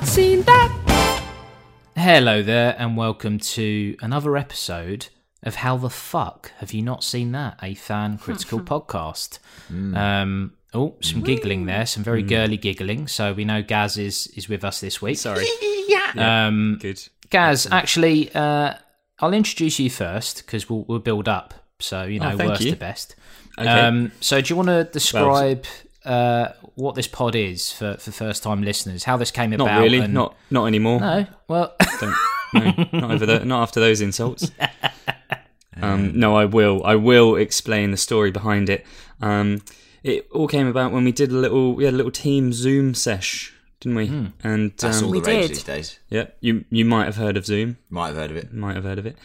not seen that? Hello there, and welcome to another episode of How the Fuck Have You Not Seen That? A fan critical podcast. Some giggling there, some very girly giggling. So we know Gaz is with us this week. Sorry. Good. Gaz, actually, I'll introduce you first because we'll build up. So, worst to best. Okay. So do you want to describe what this pod is for first-time listeners? How this came about? Not really. And... Not anymore. No. Well, not after those insults. No, I will explain the story behind it. It all came about when we had a little team Zoom sesh, didn't we? And that's all the rage these days. Yeah, you might have heard of Zoom. Might have heard of it.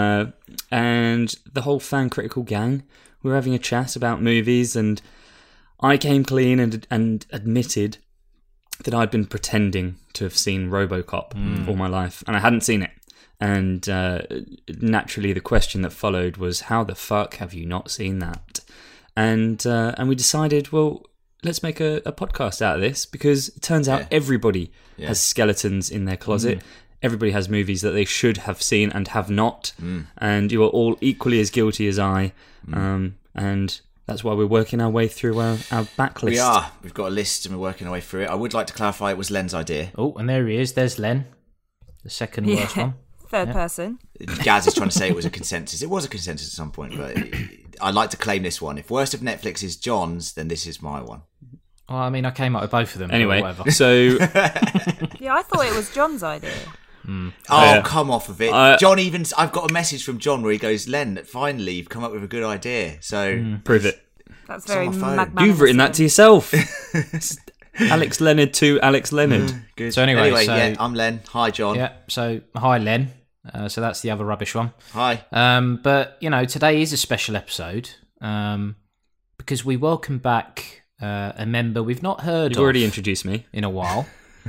And the whole fan critical gang, we were having a chat about movies, and I came clean and admitted that I'd been pretending to have seen RoboCop all my life, and I hadn't seen it. And naturally, the question that followed was, "How the fuck have you not seen that?" And we decided, well, let's make a podcast out of this, because it turns out everybody has skeletons in their closet. Everybody has movies that they should have seen and have not. And you are all equally as guilty as I. And that's why we're working our way through our backlist. We are. We've got a list and we're working our way through it. I would like to clarify it was Len's idea. Oh, and there he is. There's Len, the second worst one. Third person. Gaz is trying to say it was a consensus. It was a consensus at some point, but I'd like to claim this one. If worst of Netflix is John's, then this is my one. Well, I mean, I came up with both of them. Anyway, whatever. so... Yeah, I thought it was John's idea. Come off of it. John I've got a message from John where he goes, Len, finally, you've come up with a good idea. So prove it. That's very on my phone. magnanimous. You've written that to yourself. Alex Leonard to Alex Leonard. Good. So anyway, I'm Len. Hi, John. Yeah, so hi, Len. So that's the other rubbish one. Hi. But, today is a special episode because we welcome back a member we've not heard You've of already introduced me. in a while.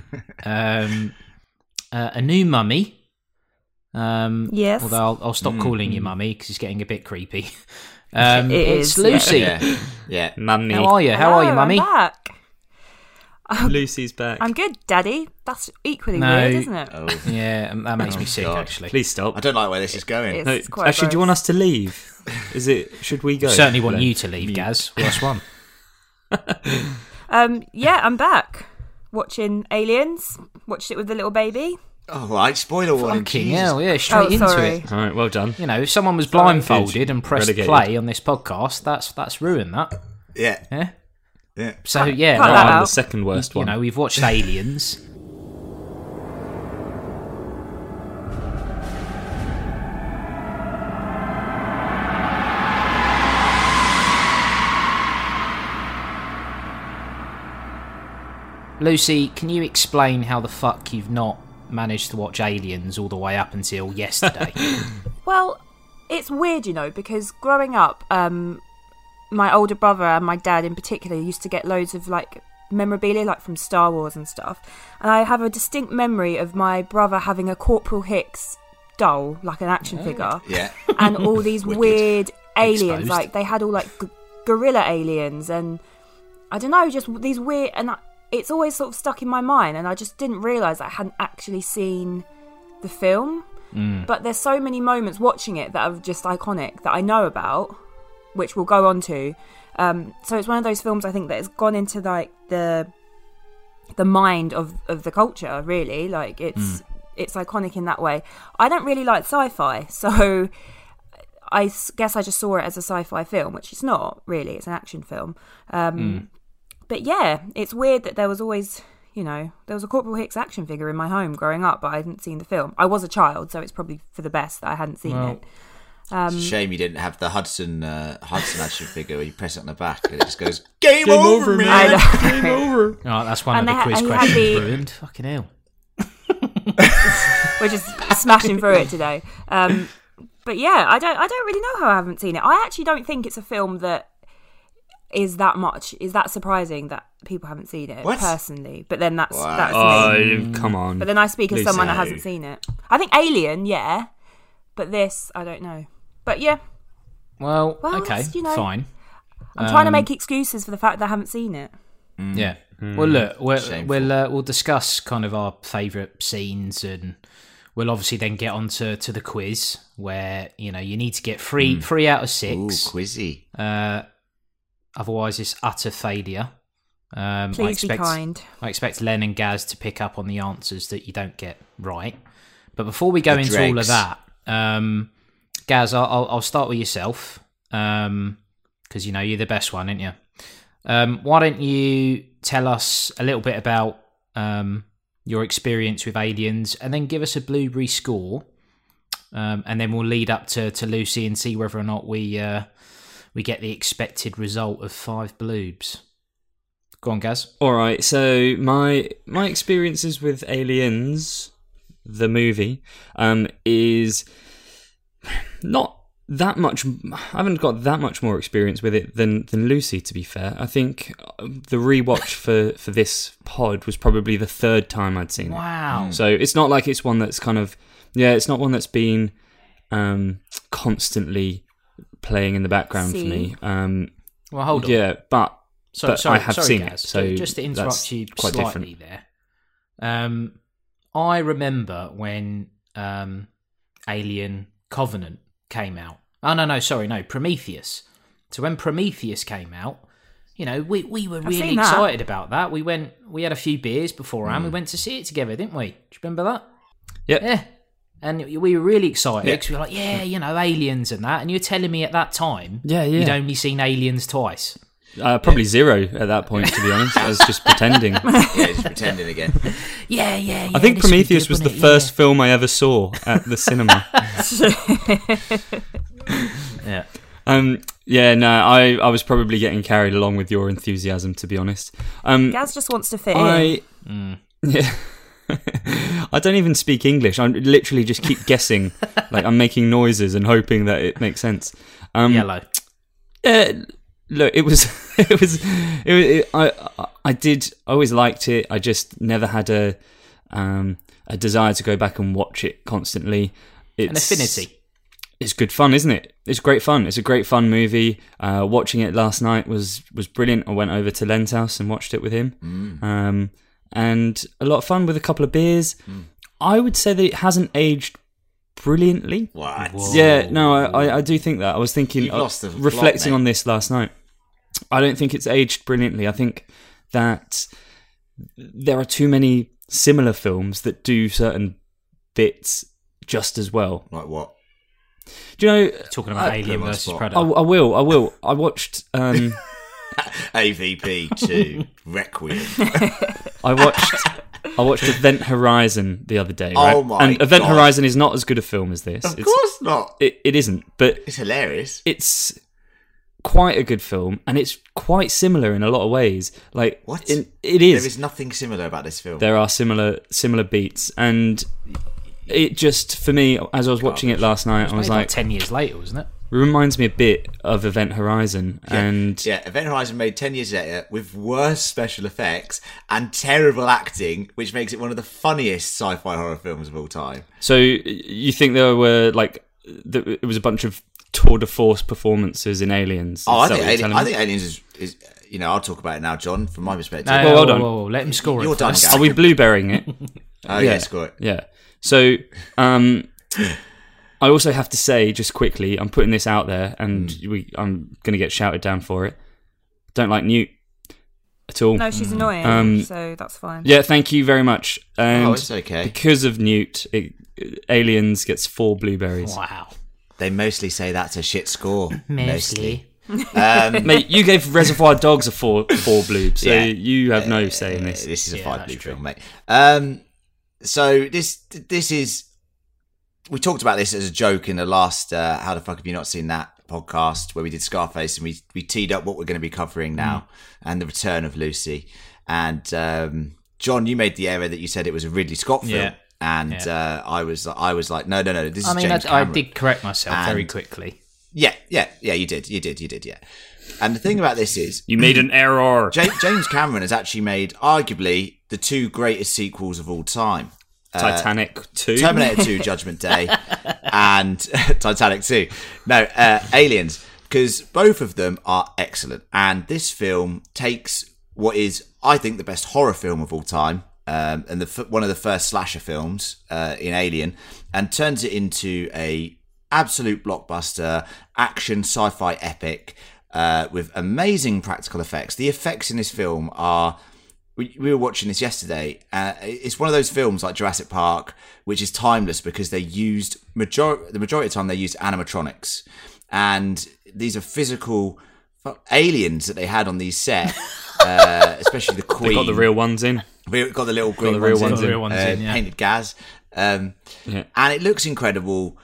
A new mummy. Yes. Although I'll stop calling you mummy because it's getting a bit creepy. It's Lucy. Yeah. Mummy. How are you? How are you, mummy? I'm back. Lucy's back. I'm good, Daddy. That's equally No. weird, isn't it? Oh, Yeah, that makes me sick, God. actually. Please stop. I don't like where this is going. It's No, quite actually, do you want gross. us to leave? Should we go? Certainly want Len? you to leave, Gaz. Worst one. Yeah, I'm back. Watching Aliens. Watched it with the little baby. Oh, right. Spoiler warning. Fucking Jesus. hell, yeah, straight into sorry. it. All right, well done. If someone was blindfolded and pressed Relegated. play on this podcast, that's ruined that. Yeah. Yeah. Yeah. So yeah, cut No, that I'm out. the second worst one. we've watched Aliens. Lucy, can you explain how the fuck you've not managed to watch Aliens all the way up until yesterday? Well, it's weird, because growing up, my older brother and my dad in particular used to get loads of memorabilia, from Star Wars and stuff. And I have a distinct memory of my brother having a Corporal Hicks doll, like an action figure, Yeah. and all these Wicked. weird aliens. Exposed. They had all gorilla aliens, and I don't know, just these weird. And it's always sort of stuck in my mind, and I just didn't realise I hadn't actually seen the film. But there's so many moments watching it that are just iconic that I know about, which we'll go on to. So it's one of those films I think that has gone into the mind of the culture, really. It's iconic in that way. I don't really like sci-fi, so I guess I just saw it as a sci-fi film, which it's not really. It's an action film. But yeah, it's weird that there was always, there was a Corporal Hicks action figure in my home growing up, but I hadn't seen the film. I was a child, so it's probably for the best that I hadn't seen it. It's a shame you didn't have the Hudson action figure where you press it on the back and it just goes, Game over, man! I know. Game over. Oh, that's one And of the quiz he had questions the- ruined. Fucking hell. We're just smashing through it today. But yeah, I don't really know how I haven't seen it. I actually don't think it's a film that is that surprising that people haven't seen it, What? personally. But then that's me. Oh, come on. But then I speak as Lucy. someone that hasn't seen it. I think Alien, yeah, but this I don't know. But yeah, Well, Well, okay, it's, fine. I'm trying to make excuses for the fact that I haven't seen it. Yeah, Well, look, Shameful. we'll discuss kind of our favourite scenes, and we'll obviously then get on to the quiz, where you need to get three out of Ooh, 6. quizzy. Otherwise, it's utter failure. Please be kind. I expect Len and Gaz to pick up on the answers that you don't get right. But before we go The into all of dregs. that, Gaz, I'll start with yourself, because you're the best one, aren't you? Why don't you tell us a little bit about your experience with Aliens, and then give us a Blueberry score, and then we'll lead up to Lucy and see whether or not we get the expected result of 5 bloobs. Go on, Gaz. All right, so my experiences with Aliens, the movie, is not that much. I haven't got that much more experience with it than Lucy, to be fair. I think the rewatch for this pod was probably the 3rd time I'd seen it. Wow. So it's not like it's one that's kind of it's not one that's been constantly playing in the background for me. Well, hold on. Yeah, but Sorry, I have sorry, seen Gaz. it. So just to interrupt that's you quite slightly there. I remember when Alien Covenant came out. Oh no, Prometheus. So when Prometheus came out, we were really seen that. excited about that. We had a few beers beforehand. We went to see it together, didn't we? Do you remember that? Yep. Yeah. And we were really excited because we were like, Aliens and that. And you were telling me at that time you'd only seen Aliens twice. Probably 0 at that point, to be honest. I was just pretending. Yeah, just pretending again. Yeah. I think this would be Prometheus good, was the wouldn't it? first film I ever saw at the cinema. Yeah. I was probably getting carried along with your enthusiasm, to be honest. Gaz just wants to fit in. Yeah. I don't even speak English. I literally just keep guessing. Like, I'm making noises and hoping that it makes sense. Yellow. Look, it was. I always liked it. I just never had a desire to go back and watch it constantly. It's An affinity. It's good fun, isn't it? It's great fun. It's a great fun movie. Watching it last night was brilliant. I went over to Len's house and watched it with him. And a lot of fun with a couple of beers. I would say that it hasn't aged brilliantly. What? Yeah, no, I do think that. I was thinking, You've lost the plot, reflecting mate. on this last night. I don't think it's aged brilliantly. I think that there are too many similar films that do certain bits just as well. Like what? Do you know? Talking about Alien put 'em on versus spot. Predator. I will. I watched. AVP 2 Requiem. I watched Event Horizon the other day, right? Oh my And Event God. Horizon is not as good a film as this. Of course not. It isn't, but It's hilarious. it's quite a good film, and it's quite similar in a lot of ways. Like, What? it There is. is nothing similar about this film. There are similar beats, and it just, for me, as I was watching it last night, I was Made like, 10 years later, wasn't it? it reminds me a bit of Event Horizon, and Yeah, Event Horizon made 10 years later with worse special effects and terrible acting, which makes it one of the funniest sci-fi horror films of all time. so you think there were it was a bunch of tour de force performances in Aliens? Oh, I Is that think, what you're telling me? I think Aliens is I'll talk about it now, John, from my perspective. No, Well, hold on. whoa, let him score You're it done, first. Gaz. Are we blueberrying it? Oh, yeah, score it. Yeah. So, I also have to say, just quickly, I'm putting this out there, and I'm going to get shouted down for it. Don't like Newt at all. No, she's annoying, so that's fine. Yeah, thank you very much. And Oh, it's okay. because of Newt, Aliens gets 4 blueberries. Wow. They mostly say that's a shit score. Mostly. Mate, you gave Reservoir Dogs a 4 bloobs, so Yeah. you have no say in this. This is a Yeah, 5 that's blue true. film, mate. So this is. We talked about this as a joke in the last How the Fuck Have You Not Seen That podcast, where we did Scarface, and we teed up what we're going to be covering now and the return of Lucy. And John, you made the error that you said it was a Ridley Scott film. Yeah. And I was like, no, this is I mean, James I Cameron. did correct myself very And- quickly. Yeah, you did, yeah. And the thing about this is, You made an error. James Cameron has actually made arguably the 2 greatest sequels of all time. Titanic 2. Terminator 2 Judgment Day and Titanic 2. No, Aliens, because both of them are excellent. And this film takes what is, I think, the best horror film of all time, and one of the first slasher films in Alien, and turns it into a absolute blockbuster action sci-fi epic with amazing practical effects. The effects in this film are... We were watching this yesterday. It's one of those films like Jurassic Park, which is timeless because they used the majority of the time they used animatronics, and these are physical aliens that they had on these sets, especially the Queen. They got the real ones in. We got the little green real ones in, yeah. Painted Gaz, and it looks incredible.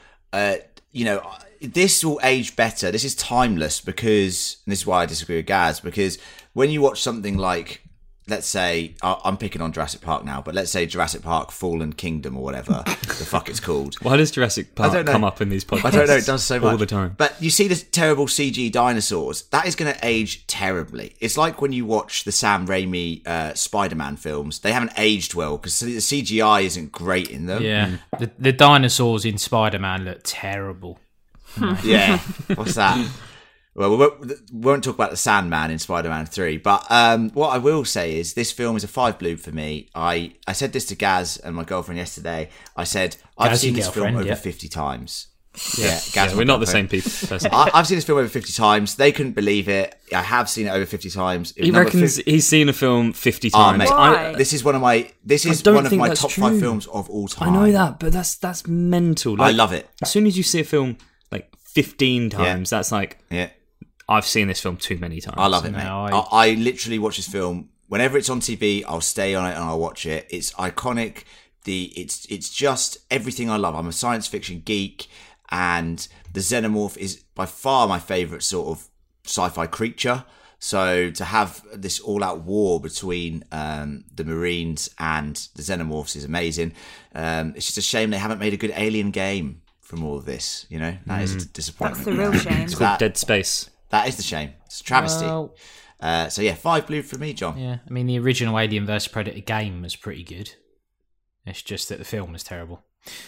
This will age better. This is timeless because, and this is why I disagree with Gaz, because when you watch something like, let's say, I'm picking on Jurassic Park now, but let's say Jurassic Park Fallen Kingdom or whatever the fuck it's called. Why does Jurassic Park come up in these podcasts? I don't know, it does so much. All the time. But you see this terrible CG dinosaurs, that is going to age terribly. It's like when you watch the Sam Raimi Spider-Man films, they haven't aged well because the CGI isn't great in them. Yeah, the dinosaurs in Spider-Man look terrible. Yeah, what's that? Well, we won't talk about the Sandman in Spider-Man 3, but what I will say is this film is a 5 blue for me. I said this to Gaz and my girlfriend yesterday. I said, I've seen this film over 50 times. Yeah, Gaz, we're not the same people. I've seen this film over 50 times. They couldn't believe it. I have seen it over 50 times. He reckons he's seen a film 50 times. Mate, Why? This is one of my top 5 films of all time. I know that, but that's mental. Like, I love it. As soon as you see a film like 15 times, that's like... Yeah. I've seen this film too many times. I love it, mate. I literally watch this film whenever it's on TV. I'll stay on it and I'll watch it. It's iconic. It's just everything I love. I'm a science fiction geek, and the Xenomorph is by far my favourite sort of sci-fi creature. So to have this all-out war between the Marines and the Xenomorphs is amazing. It's just a shame they haven't made a good Alien game from all of this. You know, that is a disappointment. That's the real shame. It's called Dead Space. That is the shame. It's a travesty. Well, so yeah, 5 blue for me, John. yeah, I mean, the original Alien vs Predator game was pretty good. It's just that the film was terrible.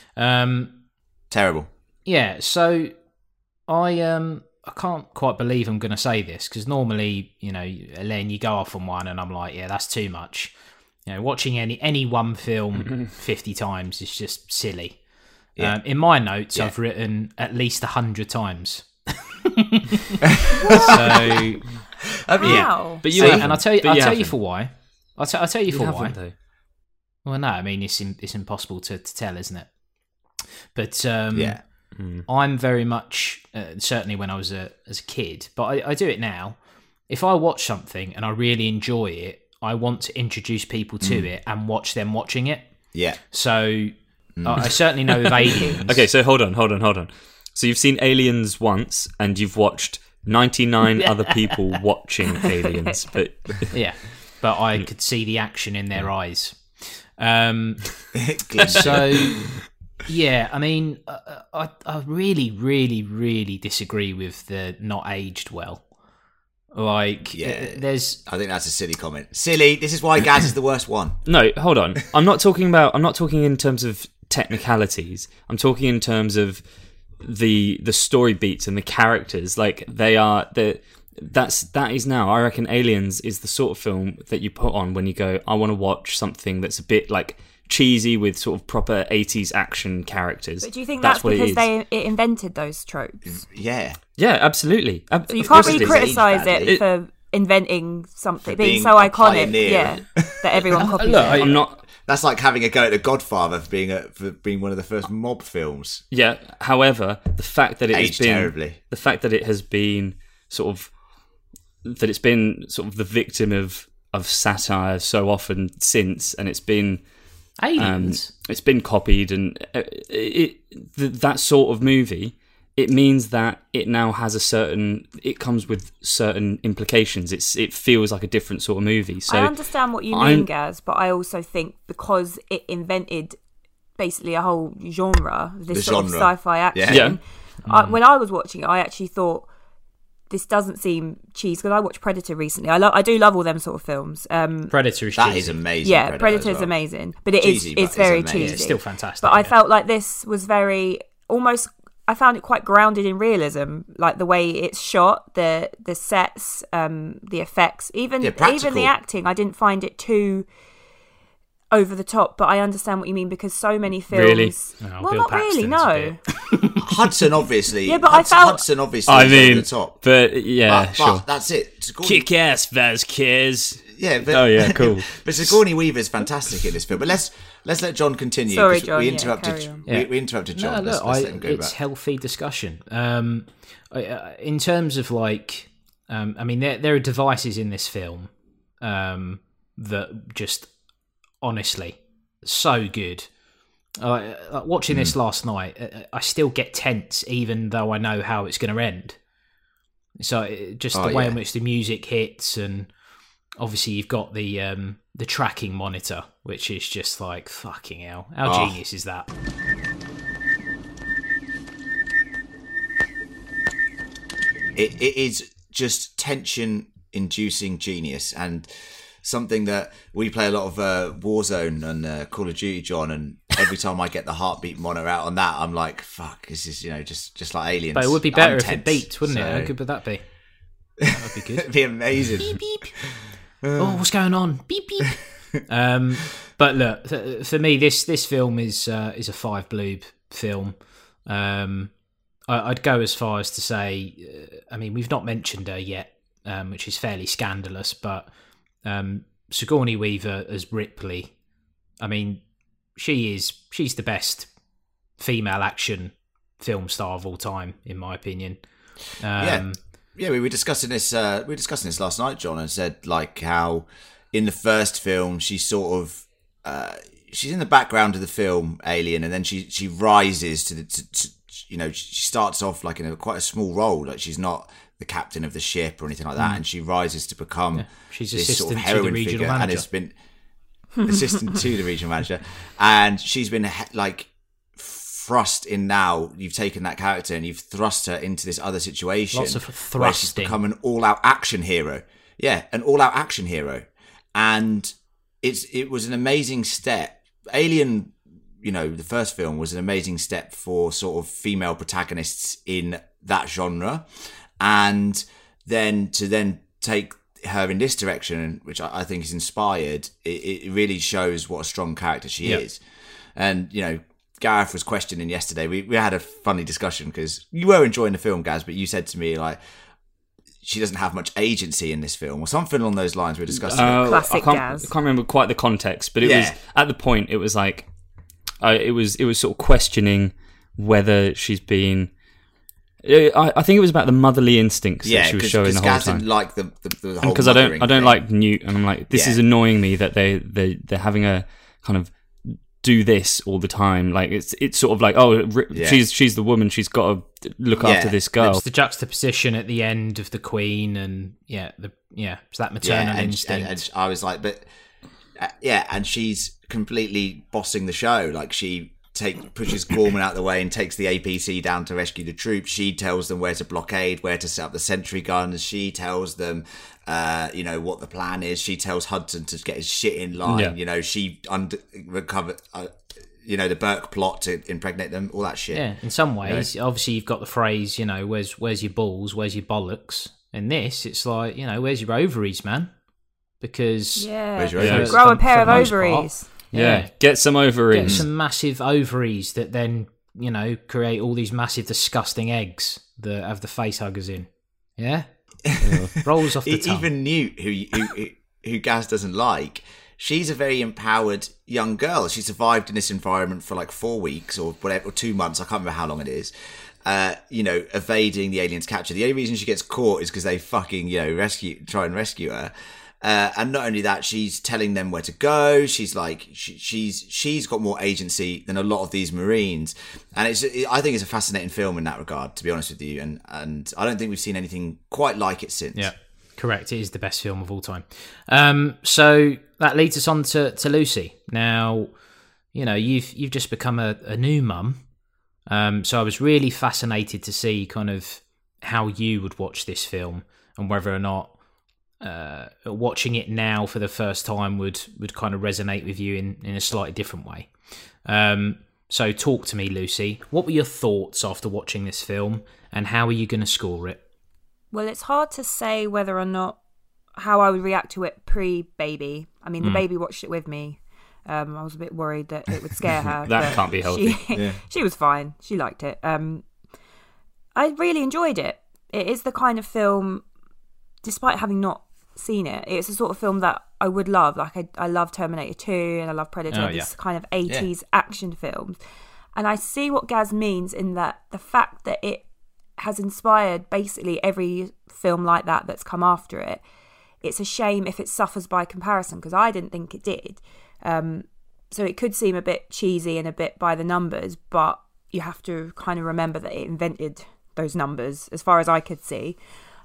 Terrible. Yeah, so I can't quite believe I'm going to say this because normally, Elaine, you go off on one and I'm like, yeah, that's too much. Watching any one film 50 times is just silly. Yeah. In my notes, I've written at least 100 times. So, wow. But you and I'll tell you for why. I'll tell you for why. Though. Well, no, I mean it's impossible to tell, isn't it? But I'm very much certainly when I was as a kid, but I do it now. If I watch something and I really enjoy it, I want to introduce people to it and watch them watching it. Yeah. So I certainly know with Aliens. Okay, so hold on. So you've seen Aliens once, and you've watched 99 other people watching Aliens, but but I could see the action in their eyes. So yeah, I mean, I really, really, really disagree with the not aged well. Like, there's... I think that's a silly comment. Silly. This is why Gaz is the worst one. No, hold on. I'm not talking in terms of technicalities. I'm talking in terms of the story beats and the characters. Like, that is now, I reckon Aliens is the sort of film that you put on when you go, I want to watch something that's a bit like cheesy with sort of proper 80s action characters. But do you think that's because it invented those tropes? Yeah. Yeah, absolutely. So you can't really criticise it for inventing something, being so iconic, that everyone copies it. I'm not... That's like having a go at The Godfather for being one of the first mob films. Yeah. However, the fact that it has been sort of the victim of satire so often since, and it's been Aliens. It's been copied, and that sort of movie. It means that it now has it comes with certain implications. It feels like a different sort of movie. So I understand what you mean, Gaz, but I also think because it invented basically a whole genre, this sort of sci-fi action. Yeah. When I was watching it, I actually thought this doesn't seem cheesy because I watched Predator recently. I do love all them sort of films. Predator is cheesy. That is amazing. Yeah, Predator is amazing, but it's very cheesy. It's still fantastic. But I felt like this was very almost I found it quite grounded in realism, like the way it's shot, the sets, the effects, even the acting. I didn't find it too over the top, but I understand what you mean, because so many films. Really? Oh, well, Bill not Paxton's really. No. Hudson, obviously. Yeah, but I felt. Hudson, obviously, I is mean, over the top. but yeah, But sure. that's it. Kick ass, Vasquez. Yeah, but, Oh yeah, cool. but Sigourney Weaver is fantastic in this film. But let's let John continue. Sorry, 'cause John, We yeah, interrupted. carry on. We interrupted John. No, look, let's let him go it's back. healthy discussion. In terms of like, I mean, there are devices in this film that just honestly so good. Watching this last night, I still get tense, even though I know how it's going to end. So just the way in which the music hits, and obviously you've got the tracking monitor, which is just like fucking hell. How genius is that? It is just tension-inducing genius, and something that we play a lot of Warzone and Call of Duty, John. And every time I get the heartbeat monitor out on that, I'm like, "Fuck, this is just like Aliens." But it would be better if tense, it beat, wouldn't it? so- How good would that be? That would be good. It'd be amazing. Beep beep. Oh, what's going on? Beep beep. But look, for me, this film is a 5 bloob film. I'd go as far as to say, I mean, we've not mentioned her yet, which is fairly scandalous, but Sigourney Weaver as Ripley, I mean, she's the best female action film star of all time, in my opinion. Yeah, we were discussing this. Last night, John, and said like how in the first film she's sort of she's in the background of the film Alien, and then she rises to she starts off like in quite a small role, like she's not the captain of the ship or anything like that, and she rises to become she's this assistant sort of to the heroine regional figure, manager. and has been assistant to the regional manager, and she's been like thrust in. Now you've taken that character and you've thrust her into this other situation. Lots of where she's thrusting. become an all-out action hero. Yeah, an all-out action hero, and it was an amazing step. Alien, the first film was an amazing step for sort of female protagonists in that genre, and then to take her in this direction, which I think is inspired. It really shows what a strong character she is, and Gareth was questioning yesterday. We had a funny discussion because you were enjoying the film, Gaz, but you said to me like she doesn't have much agency in this film or something along those lines. We were discussing. Classic I Gaz. can't remember quite the context, but it was at the point. It was like it was sort of questioning whether she's been. I think it was about the motherly instincts that she was showing the whole Gaz time. didn't like the whole Because I don't thing. like Newt, and I'm like, this is annoying me that they're having a kind of do this all the time. Like it's sort of like, she's the woman, she's got to look after this girl. It's the juxtaposition at the end of the Queen, and it's that maternal instinct. And I was like, but and she's completely bossing the show. Like she pushes Gorman out of the way and takes the APC down to rescue the troops. She tells them where to blockade, where to set up the sentry guns. She tells them, what the plan is. She tells Hudson to get his shit in line. Yeah. She recovered, the Burke plot to impregnate them, all that shit. Yeah, in some ways, obviously you've got the phrase, where's your balls, where's your bollocks? In this, it's like, where's your ovaries, man? Because Where's your ovaries? Grow a for pair of the most part, ovaries. Yeah, get some ovaries. Get some massive ovaries that then, create all these massive, disgusting eggs that have the face huggers in. Yeah? Rolls off the tongue. Even Newt, who Gaz doesn't like, she's a very empowered young girl. She survived in this environment for like 4 weeks or whatever, or 2 months. I can't remember how long it is. Evading the aliens' capture. The only reason she gets caught is because they fucking, try and rescue her. And not only that, she's telling them where to go. She's like, she's got more agency than a lot of these Marines. And I think it's a fascinating film in that regard, to be honest with you. And I don't think we've seen anything quite like it since. Yeah, correct. It is the best film of all time. So that leads us on to Lucy. Now, you've just become a new mum. So I was really fascinated to see kind of how you would watch this film and whether or not watching it now for the first time would kind of resonate with you in a slightly different way. So talk to me, Lucy. What were your thoughts after watching this film, and how are you going to score it? Well, it's hard to say whether or not how I would react to it pre-baby. I mean, the baby watched it with me. I was a bit worried that it would scare her. That can't be healthy. She was fine. She liked it. I really enjoyed it. It is the kind of film, despite having not seen it, it's the sort of film that I would love. Like, I love Terminator 2 and I love Predator, this kind of 80s action films. And I see what Gaz means in that the fact that it has inspired basically every film like that that's come after it. It's a shame if it suffers by comparison, because I didn't think it did. So it could seem a bit cheesy and a bit by the numbers, but you have to kind of remember that it invented those numbers, as far as I could see.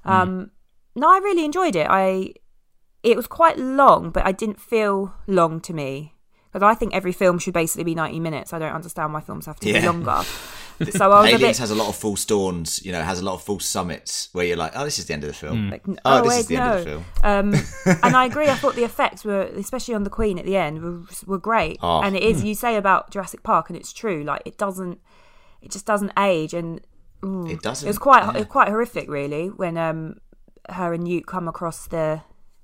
No, I really enjoyed it. It was quite long, but I didn't feel long to me, because I think every film should basically be 90 minutes. I don't understand why films have to be longer. So I was Aliens has a lot of false dawns, has a lot of false summits where you're like, oh, this is the end of the film. Like, This is the end of the film. And I agree. I thought the effects were, especially on the Queen at the end, were great. Oh. And it is, you say about Jurassic Park, and it's true. Like, it just doesn't age, and It doesn't. it was quite horrific, really, when her and Newt come across the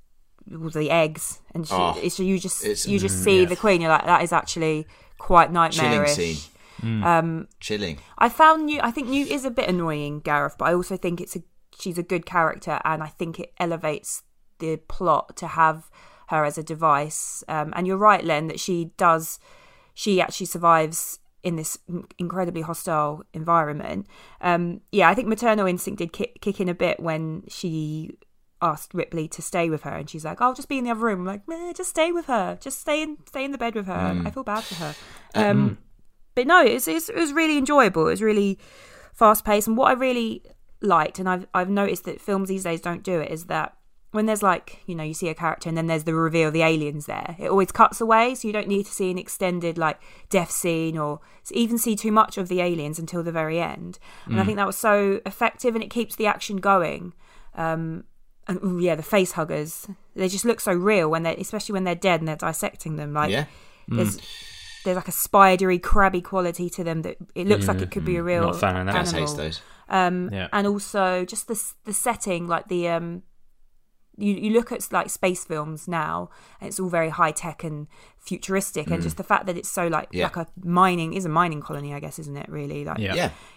eggs, and you just see the Queen. You're like, that is actually quite nightmarish. Chilling scene. Chilling. I think Newt is a bit annoying, Gareth, but I also think she's a good character, and I think it elevates the plot to have her as a device. And you're right, Len, that she actually survives in this incredibly hostile environment. I think maternal instinct did kick in a bit when she asked Ripley to stay with her, and she's like, I'll just be in the other room. I'm like, just stay with her, just stay in the bed with her. I feel bad for her. But no, it was really enjoyable. It was really fast paced, and what I really liked, and I've noticed that films these days don't do it, is that when there's like, you see a character and then there's the reveal of the aliens there, it always cuts away, so you don't need to see an extended like death scene or even see too much of the aliens until the very end. And I think that was so effective, and it keeps the action going. And the face huggers, they just look so real especially when they're dead and they're dissecting them. Like there's like a spidery, crabby quality to them that it looks like it could be a real Not a fan of that. I taste those. And also just the setting, like the you look at like space films now, and it's all very high tech and futuristic, and just the fact that it's so like a mining colony, I guess, isn't it? Really, like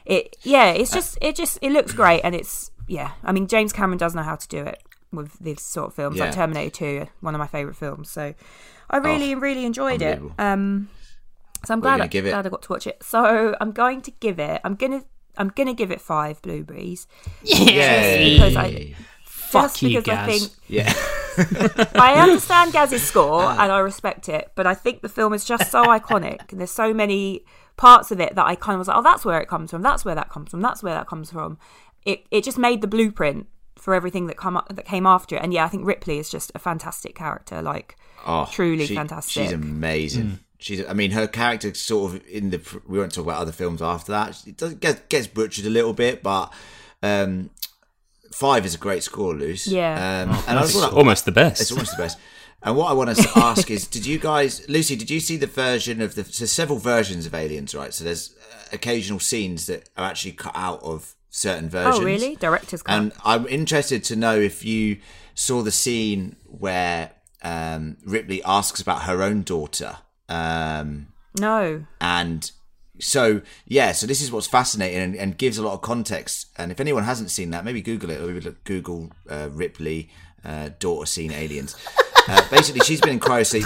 it looks great, and it's I mean, James Cameron does know how to do it with these sort of films, like Terminator 2, one of my favourite films. So I really enjoyed it. So I'm glad I got to watch it. So I'm going to give it. I'm gonna give it 5 blueberries. Yay! Fuck you, Gaz. I understand Gaz's score and I respect it, but I think the film is just so iconic, and there's so many parts of it that I kind of was like, oh, that's where it comes from. That's where that comes from. That's where that comes from. It just made the blueprint for everything that came after it. And I think Ripley is just a fantastic character, like truly fantastic. She's amazing. Her character sort of we won't talk about other films after that. It gets butchered a little bit, but 5 is a great score, Luce. And almost the best. It's almost the best. And what I want to ask is, Lucy, did you see the version of several versions of Aliens, right? So there's occasional scenes that are actually cut out of certain versions. Oh, really? Director's cut. And I'm interested to know if you saw the scene where Ripley asks about her own daughter. No. And so this is what's fascinating and gives a lot of context. And if anyone hasn't seen that, maybe Google it, or maybe Google Ripley daughter scene Aliens. Basically, she's been in cryosleep.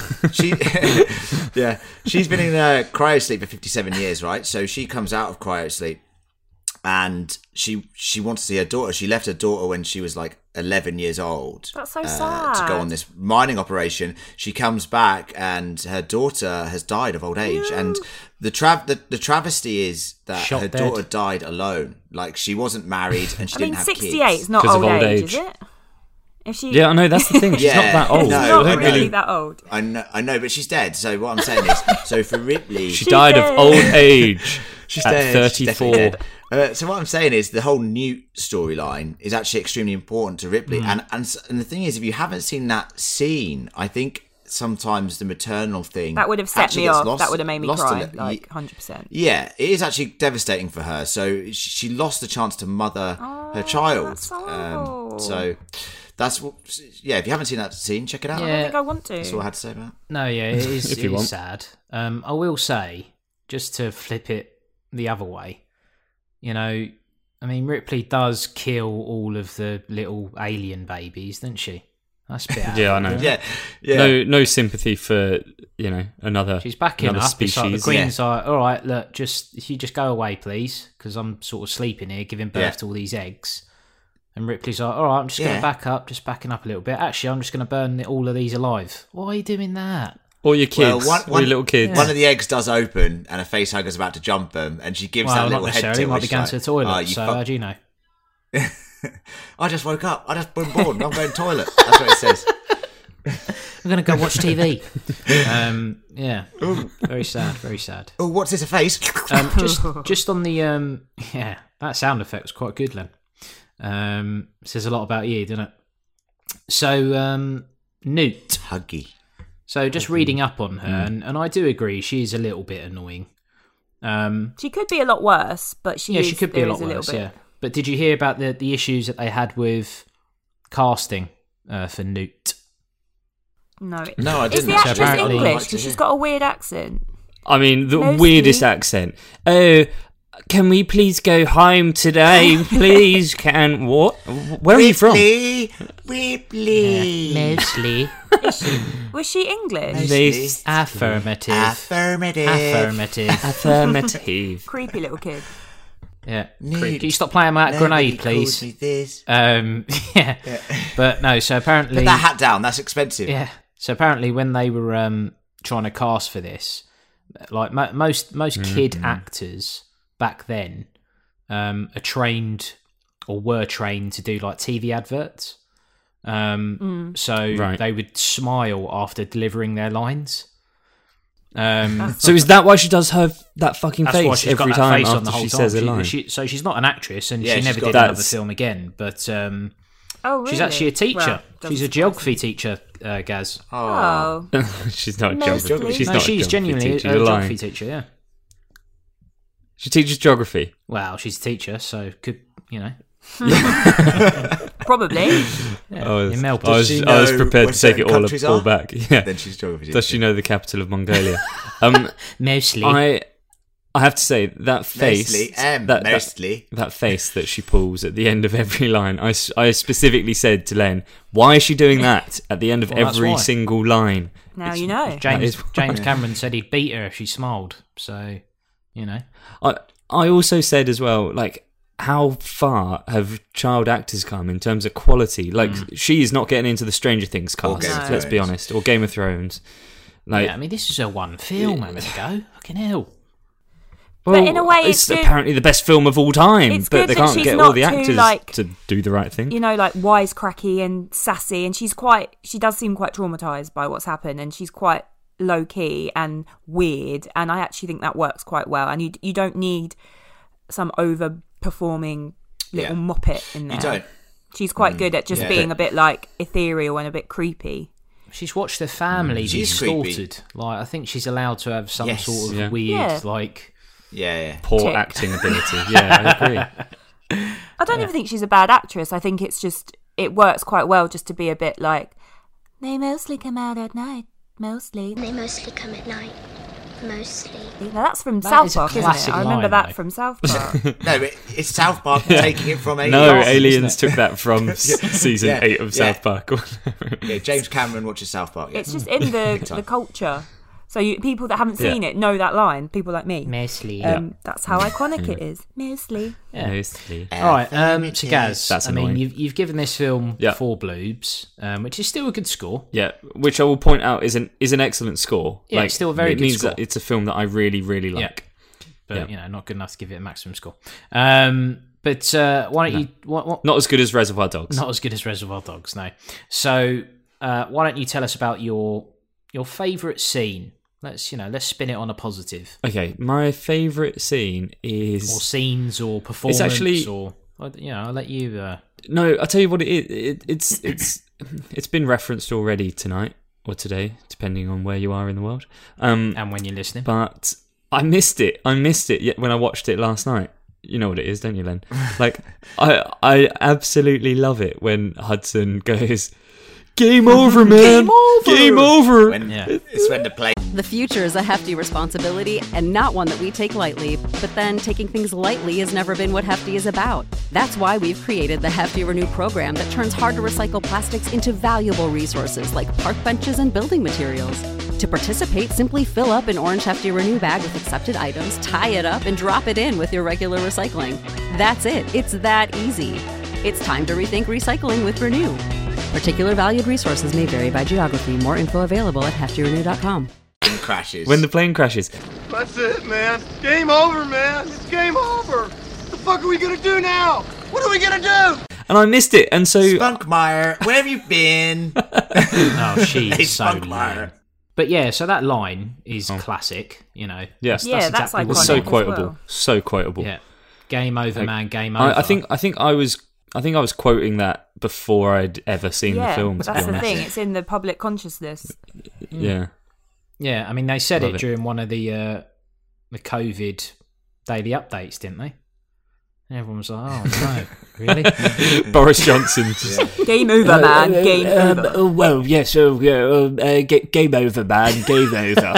She's been in cryosleep for 57 years, right? So she comes out of cryosleep, and she wants to see her daughter. She left her daughter when she was like 11 years old. That's so sad. To go on this mining operation. She comes back, and her daughter has died of old age. No. And the travesty is that her daughter died alone. Like, she wasn't married, and she didn't have 68 kids. 68 is not old age, is it? I know, that's the thing. She's not that old. She's not really that old. I know, but she's dead. So what I'm saying is, so for Ripley, she died of old age. She's at 34. So what I'm saying is, the whole Newt storyline is actually extremely important to Ripley. And the thing is, if you haven't seen that scene, I think sometimes the maternal thing That would have set actually me gets off. lost- That would have made me lost a cry, li- like 100%. Yeah, it is actually devastating for her. So she lost the chance to mother her child. that's horrible. So that's what. Yeah, if you haven't seen that scene, check it out. I don't think I want to. That's all I had to say about it. No, yeah, it is, If it you is want. sad. I will say, just to flip it the other way, you know, I mean, Ripley does kill all of the little alien babies, doesn't she? That's a bit out Yeah, I of know. order. Yeah. No sympathy for another. She's backing another up. It's like the species. Queen's like, all right, look, if you just go away, please, because I'm sort of sleeping here, giving birth Yeah. to all these eggs. And Ripley's like, all right, I'm just going Yeah. to back up, just backing up a little bit. Actually, I'm just going to burn all of these alive. Why are you doing that? All your kids, Well, all your little kids. One of the eggs does open, and a facehugger's about to jump them, and she gives Well, that not little head necessarily. tilt. Might where be she's going like, to the toilet. "Oh, you So fuck- how do you know? I just woke up. I just been born. I'm going to toilet. That's what it says. I'm going to go watch TV. Yeah, very sad. Very sad. Oh, what's this? A face? Just on the yeah, that sound effect was quite good, Len. Says a lot about you, doesn't it? So Newt. Huggy. So just reading up on her, and I do agree, she is a little bit annoying. She could be a lot worse, but She could be a lot worse. Yeah, but did you hear about the issues that they had with casting for Newt? No, No, I Is didn't. the So actress apparently- English? Because she's got a weird accent. I mean, the Mostly- weirdest accent. Oh, can we please go home today? Please, can what? Where are you from? Ripley. Mostly. Was she English? This Affirmative. Affirmative. affirmative. Creepy little kid. Yeah. Newt. Can you stop playing with that Nobody grenade, calls please? me this. Yeah. But no, so apparently... Put that hat down. That's expensive. Yeah. So apparently when they were trying to cast for this, like most kid actors back then are trained or were trained to do like TV adverts. So Right. they would smile after delivering their lines. So So is that why she does that fucking that's why face she's got every that time face on after the whole she time. says a line? So she's not an actress, and Yeah, she she's never got- did another That's- film again. But Oh, really? she's actually a teacher. Well, doesn't She's a surprise geography me. teacher, Gaz. Oh. She's not a Mostly. geography. She's No, not she's a genuinely teacher. a You're geography lying. teacher. Yeah. She teaches geography. Well, she's a teacher, so could Probably. Yeah, I was, in Melbourne. I was, Does she I was know prepared where to take it certain countries all are? back. Yeah. Then she's geography. Does she know the capital of Mongolia? Mostly. I have to say that face, Mostly. that Mostly. that face that she pulls at the end of every line. I specifically said to Len, why is she doing that at the end of Well, that's every why. single line? Now you know. James is- James Cameron said he'd beat her if she smiled. So, I also said as well, like, how far have child actors come in terms of quality? Like, she's not getting into the Stranger Things Or cast, Game of let's be Thrones. honest, or Game of Thrones. Like, yeah, I mean, this is her one film a minute ago. Fucking hell. well, in a way, it's good- apparently the best film of all time, It's but good they that can't she's get not all the too, actors like- to do the right thing. You know, like wisecracky and sassy, and she does seem quite traumatized by what's happened, and she's quite low key and weird, and I actually think that works quite well. And you don't need some over performing little Yeah. moppet in there. You don't. She's quite good at just Yeah. being a bit like ethereal and a bit creepy. She's watched her family be She's creepy. slaughtered. Like, I think she's allowed to have some Yes. sort of Yeah. weird, Yeah. like... Yeah. Poor Tick. acting ability. Yeah, I agree. I don't even think she's a bad actress. I think it's just it works quite well just to be a bit like they mostly come out at night. Mostly. They mostly come at night. Mostly. Now that's from That South is a Park, isn't classic it? I remember line, that though. from South Park. No, but it's South Park taking it from Aliens. No, isn't Aliens it? took that from season Yeah. 8 of Yeah. South Park. Yeah, James Cameron watches South Park. Yeah. It's just in the culture. So people that haven't seen it know that line. People like me. Mostly. That's how iconic it is. Mostly. Yeah. Mostly. All right, so Gaz, That's I mean, annoying. you've given this film Yeah. 4 bloobs, which is still a good score. Yeah, which I will point out is an excellent score. Yeah, it's still a very it good means score. that it's a film that I really, really like. But, Yeah. not good enough to give it a maximum score. But why don't you... What, Not as good as Reservoir Dogs. not as good as Reservoir Dogs, no. So why don't you tell us about your favourite scene? Let's spin it on a positive. Okay, my favourite scene Or is scenes or performance actually- or... I'll let you... no. I'll tell you what it is. It's been referenced already tonight. or today, depending on where you are in the world. And when you're listening. But I missed it. When I watched it last night. You know what it is, don't you, Len? Like, I absolutely love it when Hudson goes, "Game over, man! Game over!" It's when the plane. The future is a hefty responsibility and not one that we take lightly. But then taking things lightly has never been what Hefty is about. That's why we've created the Hefty Renew program that turns hard-to-recycle plastics into valuable resources like park benches and building materials. To participate, simply fill up an orange Hefty Renew bag with accepted items, tie it up, and drop it in with your regular recycling. That's it. It's that easy. It's time to rethink recycling with Renew. Particular valued resources may vary by geography. More info available at heftyrenew.com. Crashes. When the plane crashes. That's it, man. Game over, man. It's game over. What the fuck are we gonna do now? What are we gonna do? And I missed it, and so... Spunkmeyer, where have you been? Oh, she's so Spunkmeyer. lame. But yeah, so that line is classic, you know. Yeah. That's exactly iconic. what It's so as quotable. well. So quotable. Yeah. Game over, man, game over. I think I was quoting that before I'd ever seen the film, to be that's the honest. thing. It's in the public consciousness. Yeah. Yeah, I mean, they said Love it it. during one of the COVID daily updates, didn't they? And everyone was like, oh, no, really? Boris Johnson just... Game over, man. Game over. well, yes, game over, man. Game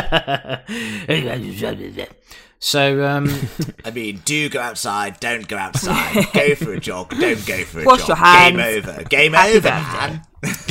over. So, I mean, do go outside, don't go outside. Go for a jog, don't go for a Wash jog. your hands. Game over. Game Happy over, birthday. man.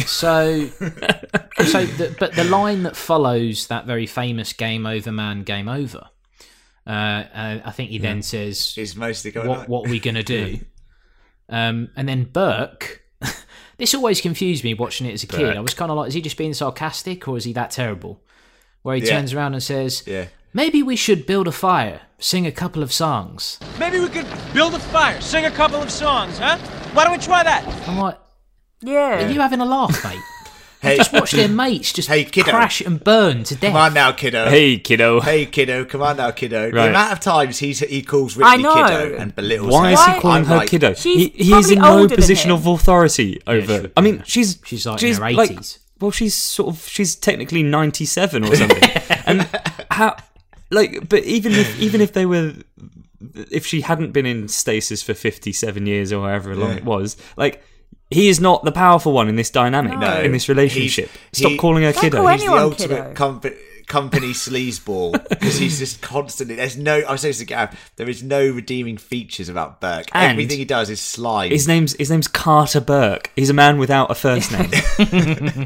but the line that follows that very famous "Game over, man, game over." I think he then says, It's mostly going on. "What are we gonna do?" And then Burke. This always confused me watching it as a kid. Burke. I was kind of like, is he just being sarcastic or is he that terrible? Where he Yeah. turns around and says, Yeah. "Maybe we should build a fire, sing a couple of songs." Maybe we could build a fire, sing a couple of songs, huh? Why don't we try that? I'm like, Yeah. are you having a laugh, mate? Hey, Just watch their mates just Hey, kiddo. crash and burn to death. come on now, kiddo. Hey, kiddo. Hey, kiddo. Come on now, kiddo. The Right. amount of times he calls I Ripley know. kiddo and belittles Why her. is he Why- calling I'm her like, kiddo? She's He is in probably no older than position him. of authority over... should I be. mean, she's like in her 80s. well, she's technically 97 or something. And how... Like, but even if they were... If she hadn't been in stasis for 57 years or however long it was, like... He is not the powerful one in this dynamic, No. in this relationship. Stop he- calling her Don't kiddo. call He's the anyone ultimate kiddo. company sleazeball because he's just constantly. There's no. I was supposed to get. There is no redeeming features about Burke. And Everything he does is slime. His name's Carter Burke. He's a man without a first name.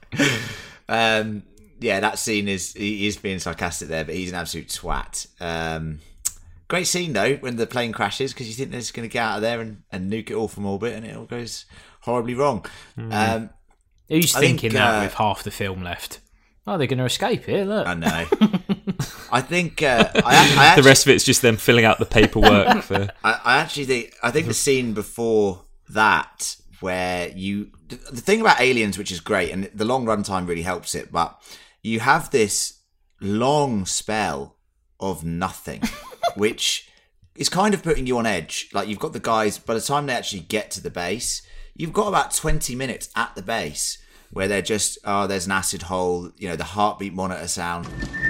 Yeah, that scene he is being sarcastic there, but he's an absolute twat. Great scene though when the plane crashes because you think they're just going to get out of there and nuke it all from orbit, and it all goes horribly wrong. Who's I thinking think, that with half the film left? Oh, they're going to escape here, look. I know. I think I actually, The rest of it's just them filling out the paperwork for... I actually think the scene before that where the thing about Aliens, which is great, and the long runtime really helps it, but you have this long spell of nothing, which is kind of putting you on edge. Like you've got the guys, by the time they actually get to the base, you've got about 20 minutes at the base where they're just, there's an acid hole, the heartbeat monitor sound.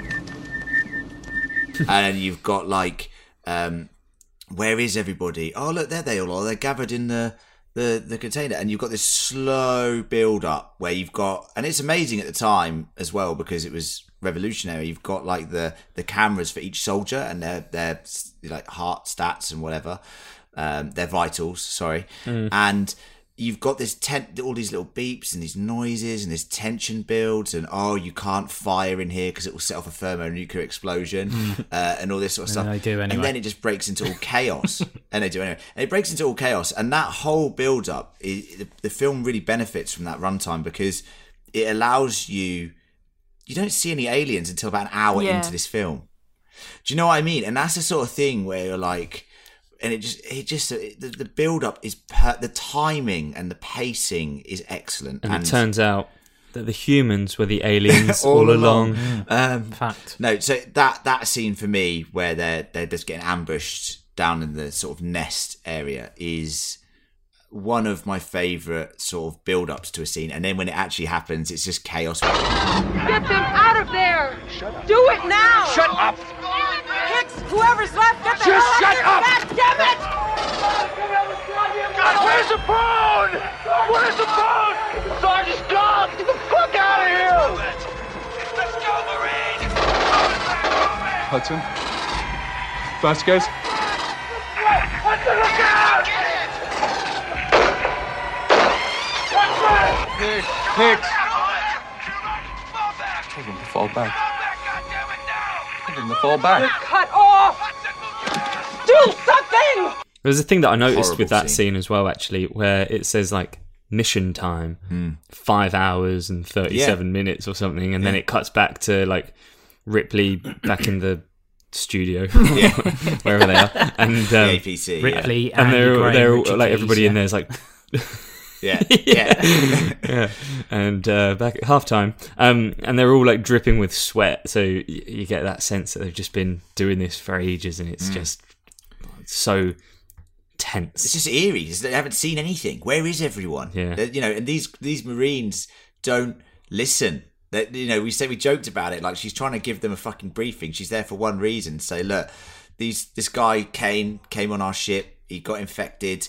And you've got like, where is everybody? Oh, look, there they all are. They're gathered in the container. And you've got this slow build up where you've got, and it's amazing at the time as well because it was revolutionary. You've got like the cameras for each soldier and their like heart stats and whatever, their vitals, sorry. And you've got this all these little beeps and these noises and this tension builds and you can't fire in here because it will set off a thermonuclear explosion and all this sort of stuff. they do anyway. And then it just breaks into all chaos. And they do anyway. And it breaks into all chaos. And that whole build up, the film really benefits from that runtime because it allows you don't see any aliens until about an hour into this film. Do you know what I mean? And that's the sort of thing where you're like, and the build up is the timing and the pacing is excellent. And it turns out that the humans were the aliens all along. Fact. No, so that scene for me where they're just getting ambushed down in the sort of nest area is one of my favourite sort of build-ups to a scene, and then when it actually happens, it's just chaos. Get them out of there! Shut up. Do it now! Shut up! Hicks, whoever's left, get the Just hell shut out up! of here! God damn it! God, where's the phone? Where's the phone? Sergeant, stop! Get the fuck out of here! Let's go, Marine! Hudson? Vasquez? Look out! Hicks! Tell them to fall back. Tell them to fall back. Cut off! Do something! There's a thing that I noticed Horrible with that scene. scene as well, actually, where it says like mission time, 5 hours and 37 minutes or something, and then it cuts back to like Ripley back in the studio, wherever they are, and The APC. Ripley and Andy they're Gray, Richard like Keys, everybody in there's like. Yeah. Yeah. And back at halftime, and they're all like dripping with sweat, so you get that sense that they've just been doing this for ages, and it's just so tense. It's just eerie. They haven't seen anything. Where is everyone? Yeah. You know, and these Marines don't listen. That, you know, we joked about it. Like, she's trying to give them a fucking briefing. She's there for one reason. Say, look, this guy came on our ship. He got infected.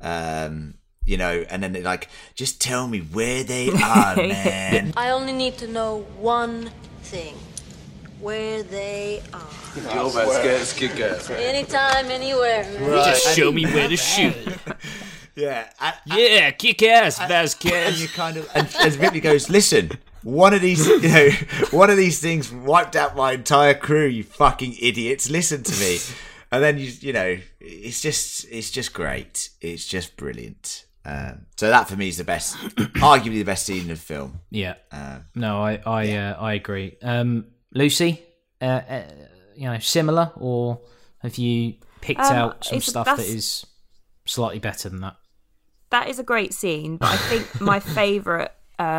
You know, and then they're like, just tell me where they are, man. I only need to know one thing. Where they are. Go, Vasquez, kick ass. Anytime, anywhere. Just show me where to shoot. Yeah. Yeah, kick ass, And Vasquez. you kind of, and Ripley goes, listen, one of these things wiped out my entire crew, you fucking idiots. Listen to me. And then you know, it's just great. It's just brilliant. So that for me is the best, arguably the best scene in the film. Yeah. No, I agree. Lucy, you know, similar, or have you picked out some stuff that is slightly better than that? That is a great scene, but I think my favourite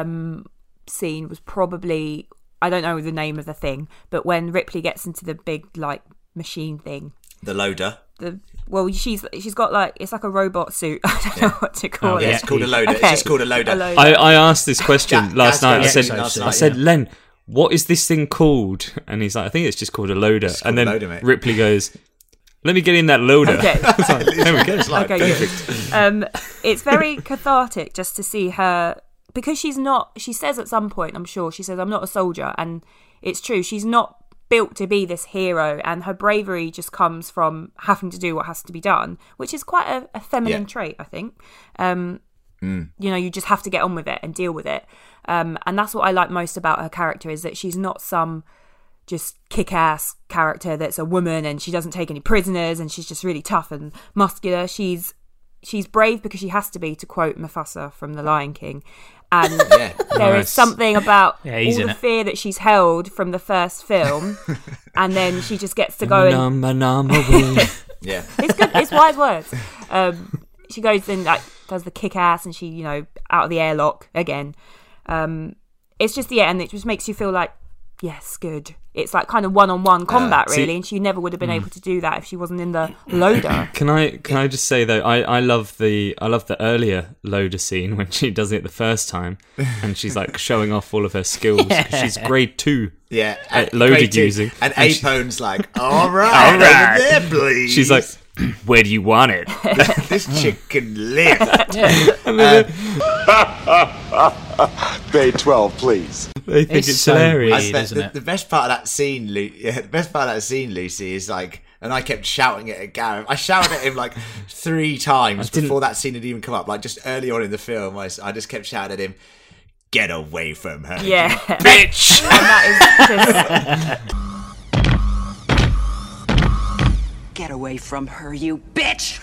scene was probably, I don't know the name of the thing, but when Ripley gets into the big like machine thing, The loader. She's got like, it's like a robot suit. I don't know what to call it. It's called a loader. Okay. It's just called a loader. I asked this question last night. I said, yeah. Len, what is this thing called? And he's like, I think it's just called a loader. called And then a loader, mate. Ripley goes, let me get in that loader. Okay. It's like, there we go. Okay, good. It's very cathartic just to see her, because she's not, she says at some point, I'm sure, she says, I'm not a soldier. And it's true, she's not built to be this hero, and her bravery just comes from having to do what has to be done, which is quite a feminine trait, I think. You know, you just have to get on with it and deal with it. And that's what I like most about her character, is that she's not some just kick-ass character that's a woman and she doesn't take any prisoners and she's just really tough and muscular. She's brave because she has to be, to quote Mufasa from The Lion King. And there is something about all the fear that she's held from the first film, and then she just gets to go Yeah, it's good. It's wise words. She goes and like does the kick ass, and she, you know, out of the airlock again. It's just and it just makes you feel like, yes, good. It's like kind of one-on-one combat, really, and she never would have been able to do that if she wasn't in the loader. Can I just say though, I love the earlier loader scene when she does it the first time, and she's like showing off all of her skills. 'Cause she's grade 2. Yeah, at loader using, and Apone's like, all right, over there, please. She's like, where do you want it? This chick can live. Bay 12, please. They think it's hilarious. The best part of that scene, Lucy, is like, and I kept shouting it at Gareth. I shouted at him like 3 times before that scene had even come up. Like just early on in the film, I just kept shouting at him, "Get away from her, yeah, bitch!" And that is just... Get away from her, you bitch!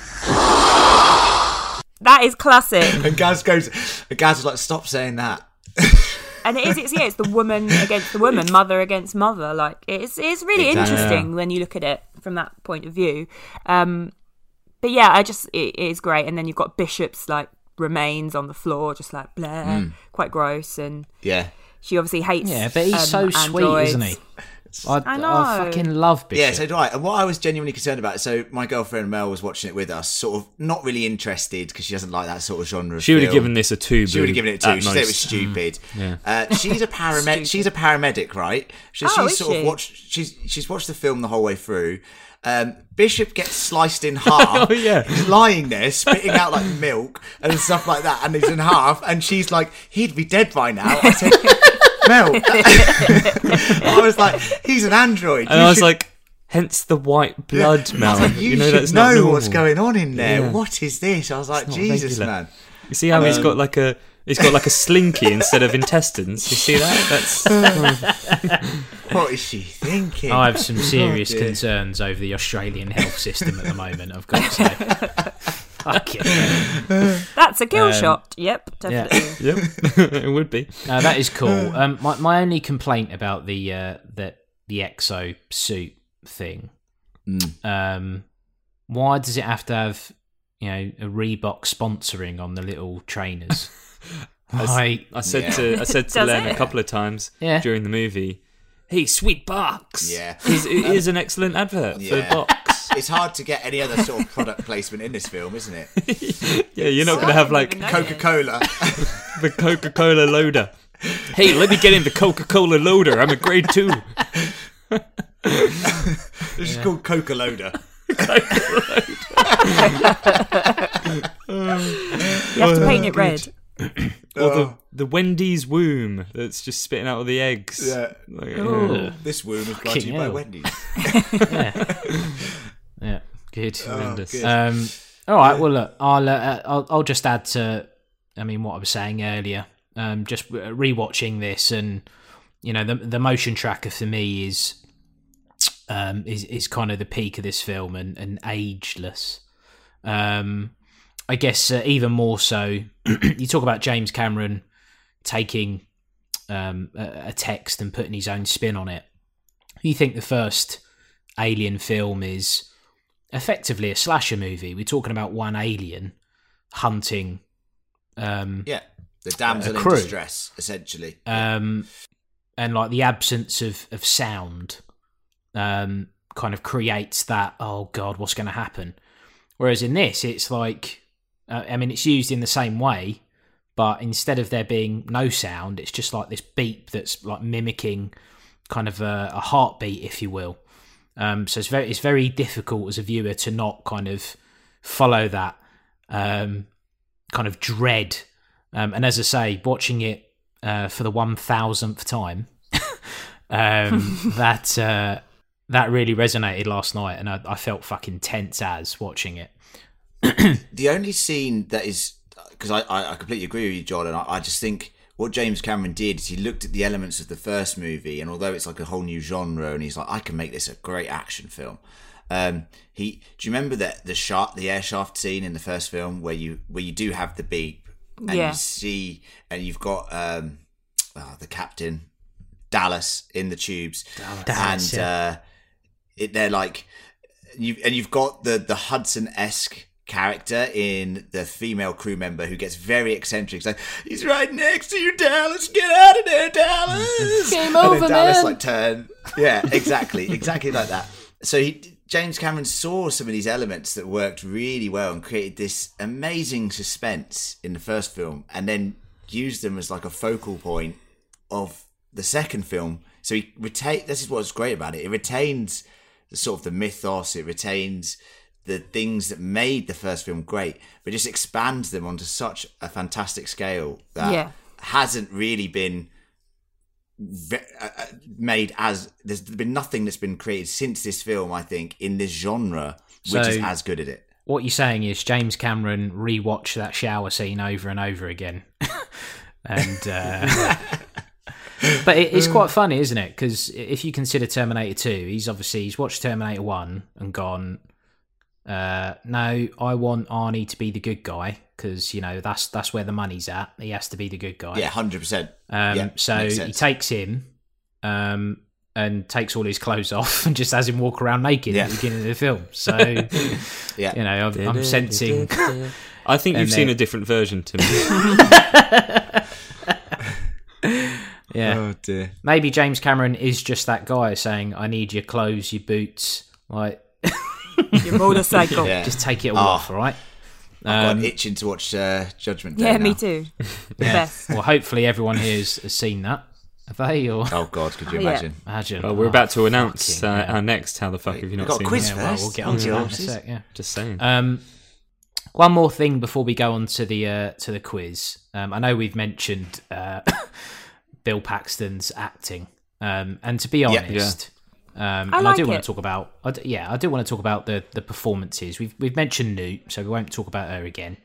That is classic. And Gaz is like, "Stop saying that." And it's the woman against the woman, mother against mother. Like it's really interesting when you look at it from that point of view. But yeah, it is great. And then you've got Bishop's like remains on the floor, just like blah, quite gross. And yeah, she obviously hates. Yeah, but he's so androids. sweet, isn't he? I know. I fucking love Bishop. Yeah, so do I. And what I was genuinely concerned about, so my girlfriend Mel was watching it with us, sort of not really interested because she doesn't like that sort of genre. She would have given this a 2. She would have given it a 2. She said it was stupid. Yeah. She's a paramedic. She's a paramedic, right? So she's sort of watched. She's watched the film the whole way through. Bishop gets sliced in half. Oh, yeah. He's lying there, spitting out like milk and stuff like that, and he's in half. And she's like, "He'd be dead by now." I said, "Mel," I was like, "He's an android." And I was like, hence the white blood, Mel. Like, you know should that's not normal. what's going on in there. Yeah. What is this? I was like, Jesus, regular. man. You see how he's got like a slinky instead of intestines. You see that? That's What is she thinking? I have some serious concerns over the Australian health system at the moment, I've got to say. Fucking hell. That's a kill shot. Yep, definitely. Yep, it would be. That is cool. My only complaint about the exo suit thing, why does it have to have, you know, a Reebok sponsoring on the little trainers? I said to Len a couple of times during the movie, "Hey, sweet box!" Yeah, it is an excellent advert for box. It's hard to get any other sort of product placement in this film, isn't it? Yeah, you're not going to have like Coca-Cola, the Coca-Cola loader. Hey, let me get in the Coca-Cola loader. I'm a grade 2. This is called Coca-Loader. You have to paint it red. Or the Wendy's womb that's just spitting out all the eggs. Yeah. This womb is brought to you by Wendy's. Yeah, good. Horrendous. Good. All right. Well, look, I'll just add to, I mean, what I was saying earlier. Just rewatching this, and you know, the motion tracker for me is kind of the peak of this film, and ageless. I guess even more so. You talk about James Cameron taking a text and putting his own spin on it. You think the first Alien film is effectively a slasher movie. We're talking about one alien hunting the damsel in distress, essentially. And like the absence of sound kind of creates that, oh God, what's going to happen? Whereas in this, it's like, I mean, it's used in the same way, but instead of there being no sound, it's just like this beep that's like mimicking kind of a heartbeat, if you will. So it's very difficult as a viewer to not kind of follow that kind of dread. And as I say, watching it for the 1000th time, that really resonated last night, and I felt fucking tense as watching it. The only scene that is, because I completely agree with you, John, and I just think what James Cameron did is he looked at the elements of the first movie, and although it's like a whole new genre, and he's like, I can make this a great action film. Do you remember that the air shaft scene in the first film where you do have the beep, and you see, and you've got the captain Dallas in the tubes, they're like, you've got the Hudson-esque character in the female crew member who gets very eccentric. It's like, he's right next to you, Dallas. Get out of there, Dallas. Game over, and then Dallas man. like turn. Yeah, exactly like that. So James Cameron saw some of these elements that worked really well and created this amazing suspense in the first film, and then used them as like a focal point of the second film. So this is what's great about it. It retains the sort of the mythos. It retains the things that made the first film great, but just expands them onto such a fantastic scale that hasn't really been made as... There's been nothing that's been created since this film, I think, in this genre, which is as good at it. What you're saying is James Cameron rewatched that shower scene over and over again. And... But it's quite funny, isn't it? Because if you consider Terminator 2, he's watched Terminator 1 and gone... no, I want Arnie to be the good guy because, you know, that's where the money's at. He has to be the good guy. Yeah, 100%. So he takes him and takes all his clothes off and just has him walk around naked at the beginning of the film. So, you know, I'm sensing... I think you've seen a different version to me. Yeah. Oh dear. Maybe James Cameron is just that guy saying, "I need your clothes, your boots, like your motorcycle. Just take it all off, all right?" I've got itching to watch Judgment Day. Yeah, now. me too. The best. Well, hopefully everyone here has seen that. Have they? Or Oh God, could you imagine? imagine. Well, we're about to announce fucking hell. our next How the Fuck Have You Not got a Seen quiz That? Yeah, well, we'll get on to that in a sec. Yeah. Just saying. One more thing before we go on to the quiz. I know we've mentioned Bill Paxton's acting, and to be honest, I do want to talk about. I do want to talk about the performances. We've mentioned Newt, so we won't talk about her again.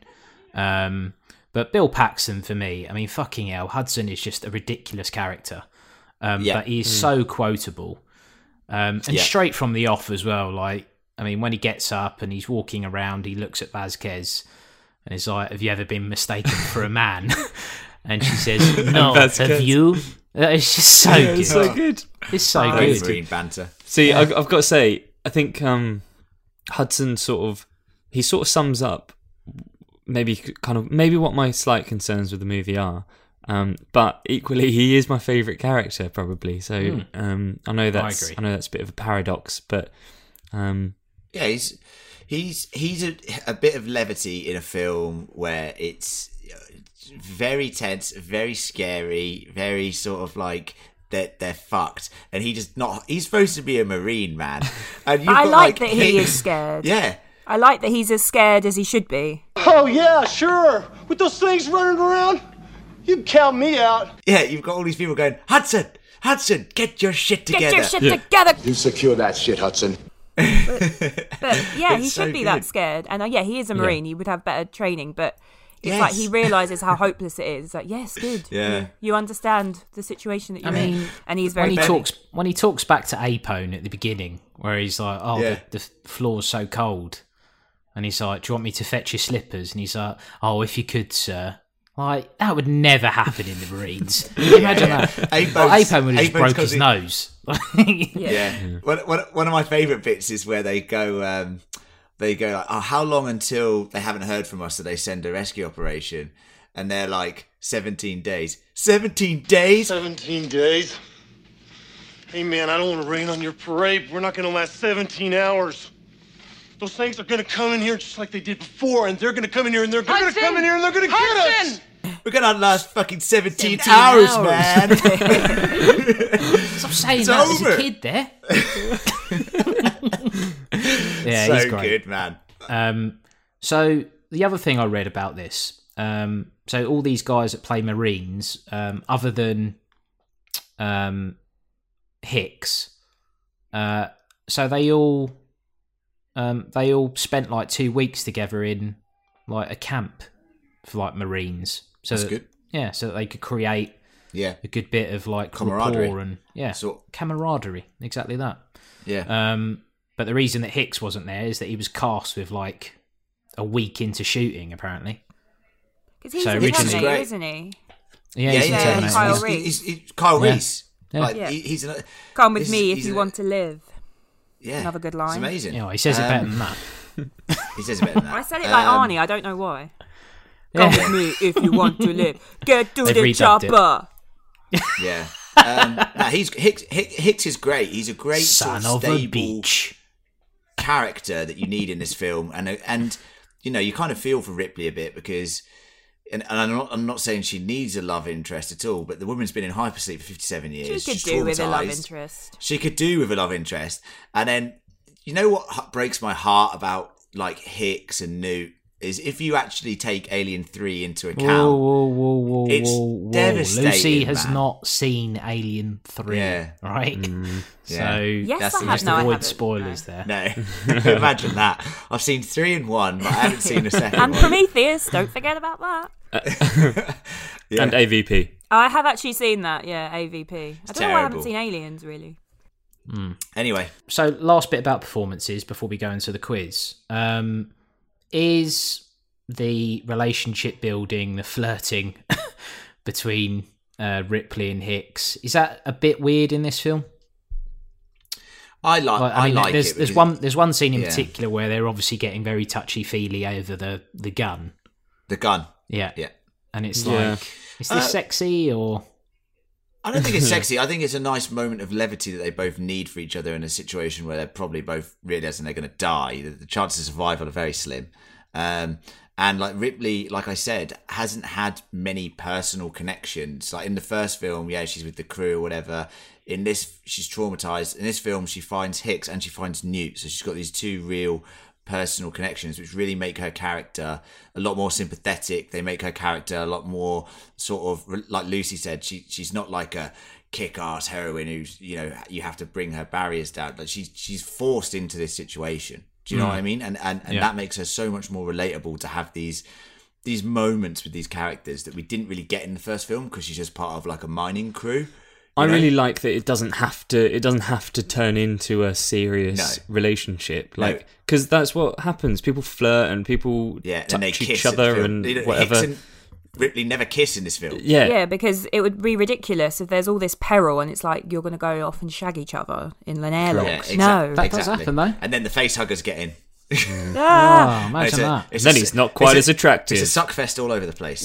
But Bill Paxton, for me, I mean, fucking hell, Hudson is just a ridiculous character. But he is so quotable, and straight from the off as well. Like, I mean, when he gets up and he's walking around, he looks at Vasquez and he's like, "Have you ever been mistaken for a man?" And she says, "No, have you?" It's just so good. It's so good. It's so Great good. Marine banter. See, I've got to say, I think Hudson sort of sums up maybe what my slight concerns with the movie are. But equally, he is my favourite character, probably. So I know that's a bit of a paradox, but yeah, he's a bit of levity in a film where it's very tense, very scary, very sort of like they're fucked, and he's supposed to be a Marine, man. And I like that he is scared. Yeah. I like that he's as scared as he should be. Oh yeah, sure. With those things running around, you can count me out. Yeah, you've got all these people going, Hudson, get your shit together. Get your shit together. You secure that shit, Hudson. But yeah, he so should be good. that scared. And he is a Marine. He would have better training, but it's like he realises how hopeless it is. It's like, yes, good. Yeah. You understand the situation that you're in. And he's very when he talks back to Apone at the beginning, where he's like, the floor's so cold. And he's like, "Do you want me to fetch your slippers?" And he's like, "Oh, if you could, sir." Like, that would never happen in the Marines. Imagine that. Apone would have just broke his nose. One of my favourite bits is where they go like, "Oh, how long until they haven't heard from us, so they send a rescue operation?" And they're like, 17 days. 17 days? 17 days? Hey man, I don't want to rain on your parade. We're not going to last 17 hours. Those things are going to come in here just like they did before, and they're going to come in here, and they're going to come in here, and they're going to get us. We're going to last fucking 17 hours, man. Stop saying that. There's a kid there. Yeah, so he's great. good, man. So the other thing I read about this, so all these guys that play Marines, other than Hicks, so they all spent like 2 weeks together in like a camp for like Marines. So that's good. Yeah, so that they could create a good bit of like camaraderie rapport and camaraderie. Exactly that. Yeah. But the reason that Hicks wasn't there is that he was cast with like a week into shooting, apparently. Because he's in Terminator, isn't he? Yeah, he's in Terminator. Kyle Reese. Kyle Reese. Yeah. Like, he's Come with me if you want to live. Yeah, another good line. It's amazing. Yeah, he says it better than that. He says it better than that. I said it like Arnie. I don't know why. Come with me if you want to live. Get to the chopper. Yeah. Hicks is great. He's a great son sort of of a stable beach character that you need in this film, and you know, you kind of feel for Ripley a bit because, and I'm not saying she needs a love interest at all, but the woman's been in hypersleep for 57 years. She could do with a love interest. She could do with a love interest, and then you know what breaks my heart about like Hicks and Newt is if you actually take Alien 3 into account. Whoa, it's devastating. Lucy has not seen Alien 3, right? So yes, I just avoid spoilers there. No, imagine that. I've seen 3 and 1, but I haven't seen a second and one. Prometheus, don't forget about that. And AVP. I have actually seen that, AVP. I don't know why I haven't seen Aliens, really. Anyway. So last bit about performances before we go into the quiz. Is the relationship building, the flirting between Ripley and Hicks, is that a bit weird in this film? I like it. There's one scene in particular where they're obviously getting very touchy-feely over the gun. The gun. Yeah. And it's like, is this sexy or... I don't think it's sexy. I think it's a nice moment of levity that they both need for each other in a situation where they're probably both realizing they're going to die. The chances of survival are very slim. And like Ripley, like I said, hasn't had many personal connections. Like in the first film, yeah, she's with the crew or whatever. In this, she's traumatized. In this film, she finds Hicks and she finds Newt. So she's got these two real personal connections which really make her character a lot more sympathetic. They make her character a lot more sort of, like Lucy said, she's not like a kick-ass heroine who's, you know, you have to bring her barriers down. Like she's forced into this situation. Do you know what I mean? And that makes her so much more relatable to have these moments with these characters that we didn't really get in the first film because she's just part of like a mining crew. I really like that it doesn't have to turn into a serious relationship, like, because that's what happens. People flirt and people touch each other and whatever. Hicks and Ripley never kiss in this film. Yeah, because it would be ridiculous if there's all this peril and it's like you're going to go off and shag each other in an airlock. Yeah, no, that does happen though. And then the face huggers get in. Imagine that. Then he's not quite as attractive. It's a suckfest all over the place.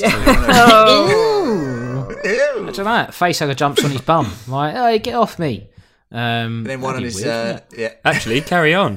Imagine that. Facehugger jumps on his bum. Like, oh, get off me. And then one on his... Actually, carry on.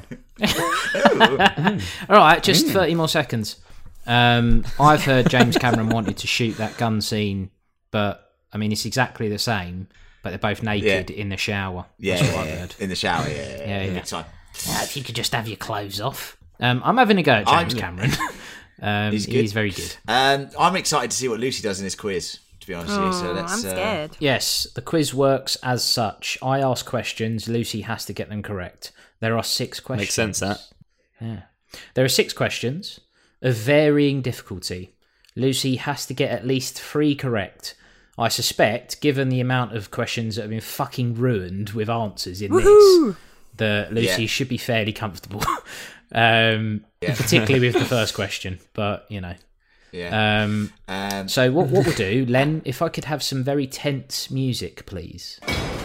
All right, just 30 more seconds. I've heard James Cameron wanted to shoot that gun scene, but, I mean, it's exactly the same, but they're both naked in the shower. That's what I've heard. In the shower, yeah. Big time. If you could just have your clothes off. I'm having a go at James Cameron. He's very good. I'm excited to see what Lucy does in this quiz, to be honest with you. So let's, I'm scared. Yes, the quiz works as such. I ask questions, Lucy has to get them correct. There are 6 questions. Makes sense, that. Yeah. There are 6 questions of varying difficulty. Lucy has to get at least 3 correct. I suspect, given the amount of questions that have been fucking ruined with answers in this, that Lucy should be fairly comfortable. Particularly with the first question, but you know. So what we'll do, Len, if I could have some very tense music, please.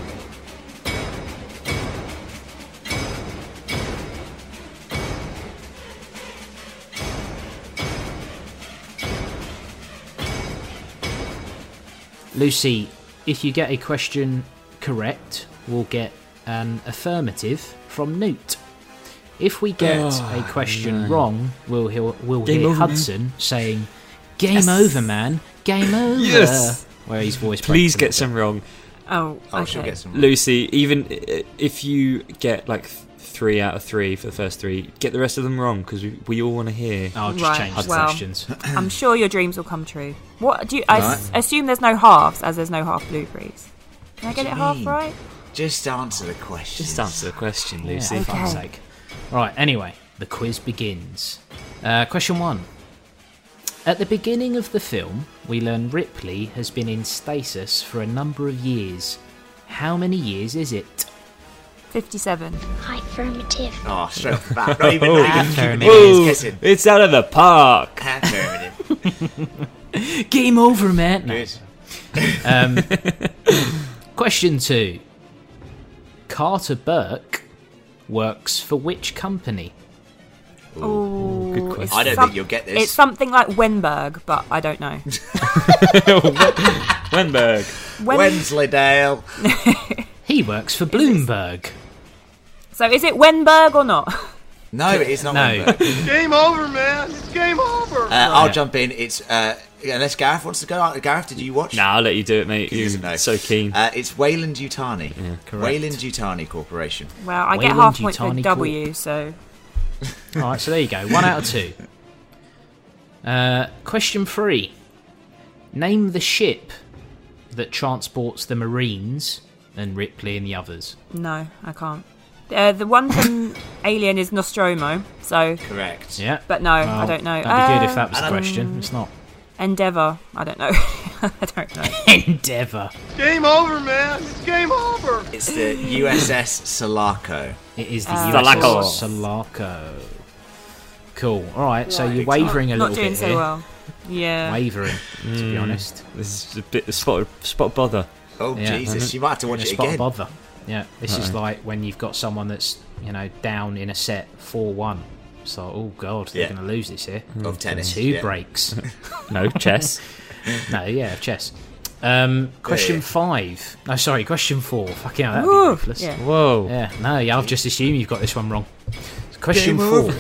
Lucy, if you get a question correct, we'll get an affirmative from Newt. If we get a question wrong, we'll hear Hudson saying, "Game over, man! Game over!" Yes! Where his voice. Please get some wrong. Oh, okay. She'll get some wrong. Lucy, even if you get like 3 out of 3 for the first 3, get the rest of them wrong because we all want to hear. I'll just change the questions. I'm sure your dreams will come true. What do you? I assume there's no halves, as there's no half blueberries. Can I get it half right? Just answer the question. Just answer the question, Lucy. For fuck's sake. Right, anyway, the quiz begins. Question 1. At the beginning of the film, we learn Ripley has been in stasis for a number of years. How many years is it? 57. Affirmative. Oh, straight off the bat. Not even guessing. It's out of the park. Affirmative. Game over, man. No. Question 2. Carter Burke works for which company? Oh, good question. I don't think you'll get this. It's something like Wenberg, but I don't know. Wenberg. Wensleydale. He works for Bloomberg. So is it Wenberg or not? No, it is not Wenberg. Game over, man. It's game over. I'll jump in. It's unless Gareth wants to go. Gareth, did you watch? Nah, I'll let you do it, mate. You're so keen. It's Wayland-Yutani. Yeah, correct. Wayland-Yutani Corporation. Well, I get half points for W, so... Alright, so there you go. 1 out of 2. Question 3. Name the ship that transports the Marines and Ripley and the others. No, I can't. The one from Alien is Nostromo, so... Correct. Yeah. But no, I don't know. That'd be good if that was the question. It's not. Endeavour. I don't know. I don't know. Endeavour. Game over, man. It's game over. It's the USS Sulaco. It is the USS Sulaco. Cool. All right, so you're wavering a little bit here. Not doing so well. Yeah. Wavering, to be honest. This is a bit of spot bother. Oh, yeah, Jesus. You might have to watch it again. Spot bother. Yeah, this is like when you've got someone that's, down in a set 4-1. So, oh god, they're going to lose this here. Of tennis. 2 breaks. No, chess. No, yeah, chess. Question 5. No, sorry, question 4. Fucking hell, that'd be Woo, ruthless. yeah. Whoa. Yeah, no, yeah, I've just assumed you've got this one wrong. Question Game 4. over,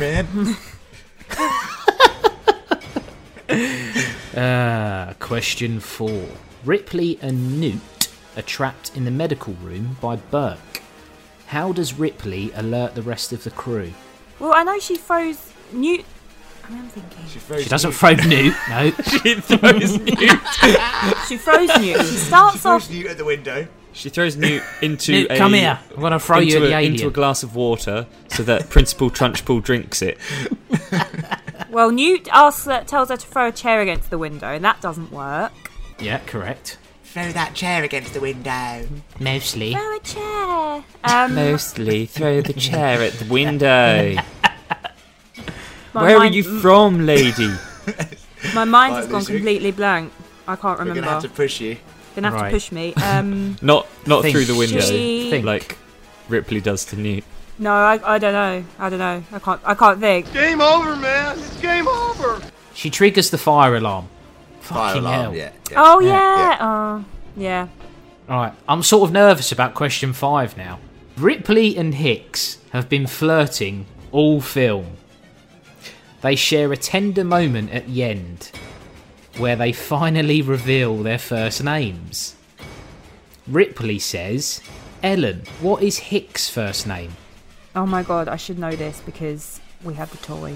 man. Question 4. Ripley and Newt are trapped in the medical room by Burke. How does Ripley alert the rest of the crew? Well, I know she throws Newt. I'm thinking. She doesn't throw Newt, no. She throws Newt. She throws Newt. Starts off. Newt at the window. She throws Newt into Newt, come here. I'm going to throw you at the alien. into a glass of water so that Principal Trunchbull drinks it. Well, Newt tells her to throw a chair against the window, and that doesn't work. Yeah, correct. Throw that chair against the window. Mostly. Throw a chair. Mostly throw the chair at the window. My Where are mind- you from, lady? My mind has Right, gone Lucy. completely blank. I can't We're remember. going to have to push you. Gonna have Right. to push me. Not Think. through the window, Think. like Ripley does to Newt. No, I don't know. I can't think. Game over, man. It's game over. She triggers the fire alarm. Fire Fucking alarm, hell. yeah. Oh yeah. Oh yeah. Alright, I'm sort of nervous about question 5 now. Ripley and Hicks have been flirting all film. They share a tender moment at the end where they finally reveal their first names. Ripley says, Ellen, what is Hicks' first name? Oh my god, I should know this because we have the toy.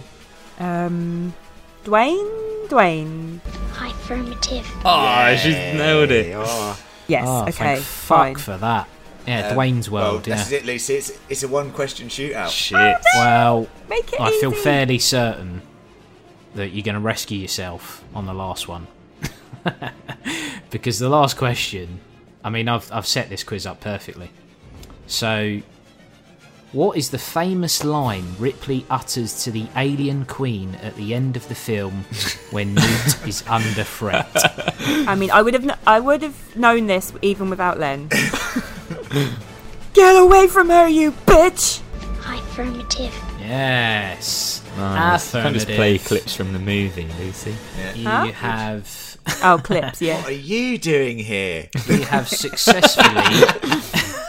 Dwayne. Affirmative. Oh, she's nailed it. Oh. Yes. Oh, okay. thank Fine. fuck for that. Yeah, Dwayne's Well, World, this yeah. is it, Lucy. It's a one-question shootout. Shit. Well, Make it I feel easy. fairly certain that you're going to rescue yourself on the last one. Because the last question, I mean, I've set this quiz up perfectly. So, what is the famous line Ripley utters to the alien queen at the end of the film when Newt is under threat? I mean, I would have known this even without Len. Get away from her, you bitch! Affirmative. Yes. Nice. Can't just play Affirmative. clips from the movie, Lucy. You Huh? have... Oh, clips, yeah. What are you doing here? You have successfully...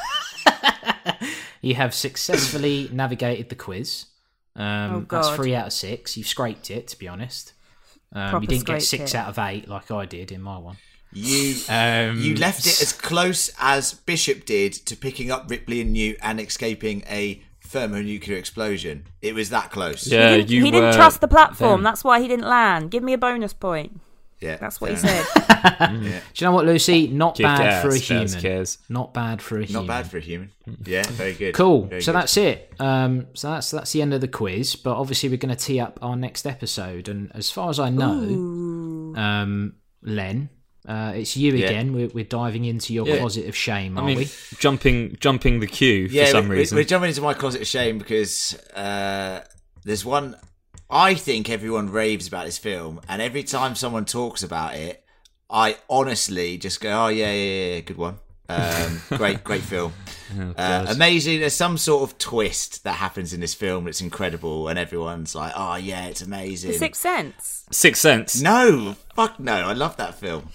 You have successfully navigated the quiz. Oh, That's God. 3 out of 6. You've scraped it, to be honest. Proper You didn't get scraped 6 it. out of 8 like I did in my one. You left it as close as Bishop did to picking up Ripley and Newt and escaping a thermonuclear explosion. It was that close. Yeah, He didn't trust the platform. That's why he didn't land. Give me a bonus point. Yeah, That's what he fair said. Do you know what, Lucy? Not Kick bad ass, for a Faz human. cares. Not bad for a human. Not bad for a human. Yeah, very good. Cool. Very So good. that's it. So that's the end of the quiz. But obviously we're going to tee up our next episode. And as far as I know, Len, it's you Yeah. again. We're diving into your Yeah. closet of shame, I are mean, we? jumping the queue for some reason. We're jumping into my closet of shame because there's one. I think everyone raves about this film, and every time someone talks about it, I honestly just go, "Oh yeah, good one, great film, amazing." There's some sort of twist that happens in this film that's incredible, and everyone's like, "Oh yeah, it's amazing." The Sixth Sense. Sixth Sense. No, fuck no, I love that film.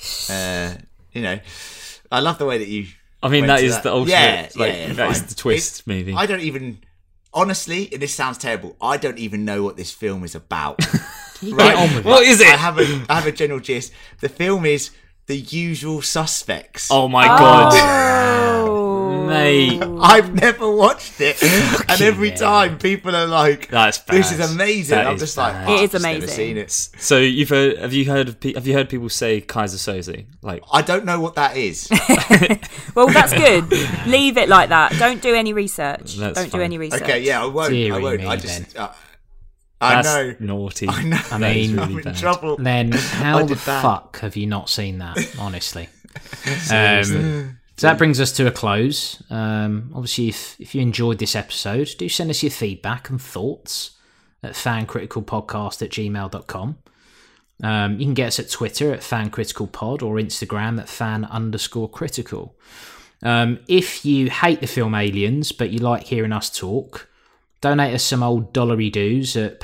I love the way that you. I mean, went that to is the ultimate. That is fine. the twist movie. I don't even. Honestly, and this sounds terrible, I don't even know what this film is about. Get on with What it. is it? I have a general gist. The film is The Usual Suspects. Oh my god, Oh. mate! I've never watched it, and every hell. time people are like, That's bad. "This is amazing," That I'm is just like, bad. oh, It is I've just never amazing. seen it. So have you heard people say Kaiser Soze? Like, I don't know what that is. Well, that's good. Leave it like that. Don't do any research. That's Don't do fine. any research. Okay, yeah, I won't. Deary I won't. me, I just. then. I that's know. naughty. I know. I That is mean, I'm really in bad. trouble. Then how I the did bad. fuck have you not seen that? Honestly. So that brings us to a close. Obviously, if you enjoyed this episode, do send us your feedback and thoughts at fancriticalpodcast@gmail.com. You can get us at Twitter at fancriticalpod or Instagram at fan_critical. If you hate the film Aliens, but you like hearing us talk, donate us some old dollary-doos at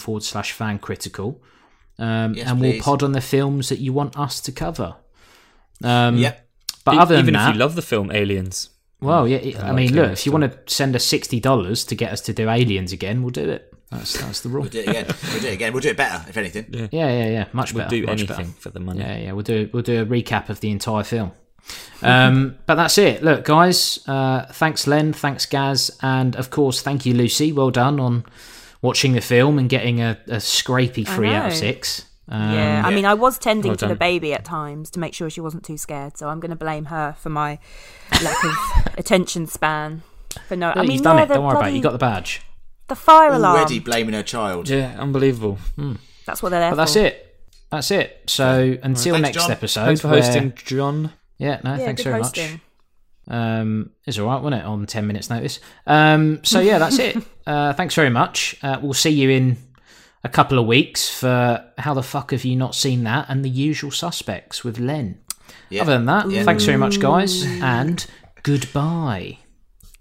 patreon.com/fancritical. Yes, And we'll please. pod on the films that you want us to cover. Yep. But other than even that, if you love the film Aliens. well, yeah. I mean, look, if you want to send us $60 to get us to do Aliens again, we'll do it. That's the rule. We'll do it again. We'll do it better, if anything. Yeah. Much better. We'll do much anything better. for the money. Yeah. We'll do a recap of the entire film. But that's it. Look, guys. Thanks, Len. Thanks, Gaz, and of course, thank you, Lucy. Well done on watching the film and getting a scrapey 3 out of 6. I mean, I was tending well to the done. baby at times to make sure she wasn't too scared, so I'm going to blame her for my lack of attention span. For no, I mean, you've done it. Don't worry about it. You got the badge. The fire alarm. Already blaming her child. Yeah, unbelievable. That's what they're there But that's for. it. That's it. So until Thanks, next John. episode. Thanks for hosting, John. Yeah, no, thanks good very hosting. much. It's all right, wasn't it? On 10 minutes' notice. So yeah, that's it. Thanks very much. We'll see you in a couple of weeks for How the Fuck Have You Not Seen That and The Usual Suspects with Len. Yeah. Other than that, thanks very much, guys, and goodbye.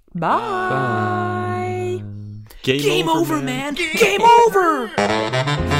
Bye. Game over, man. Game over!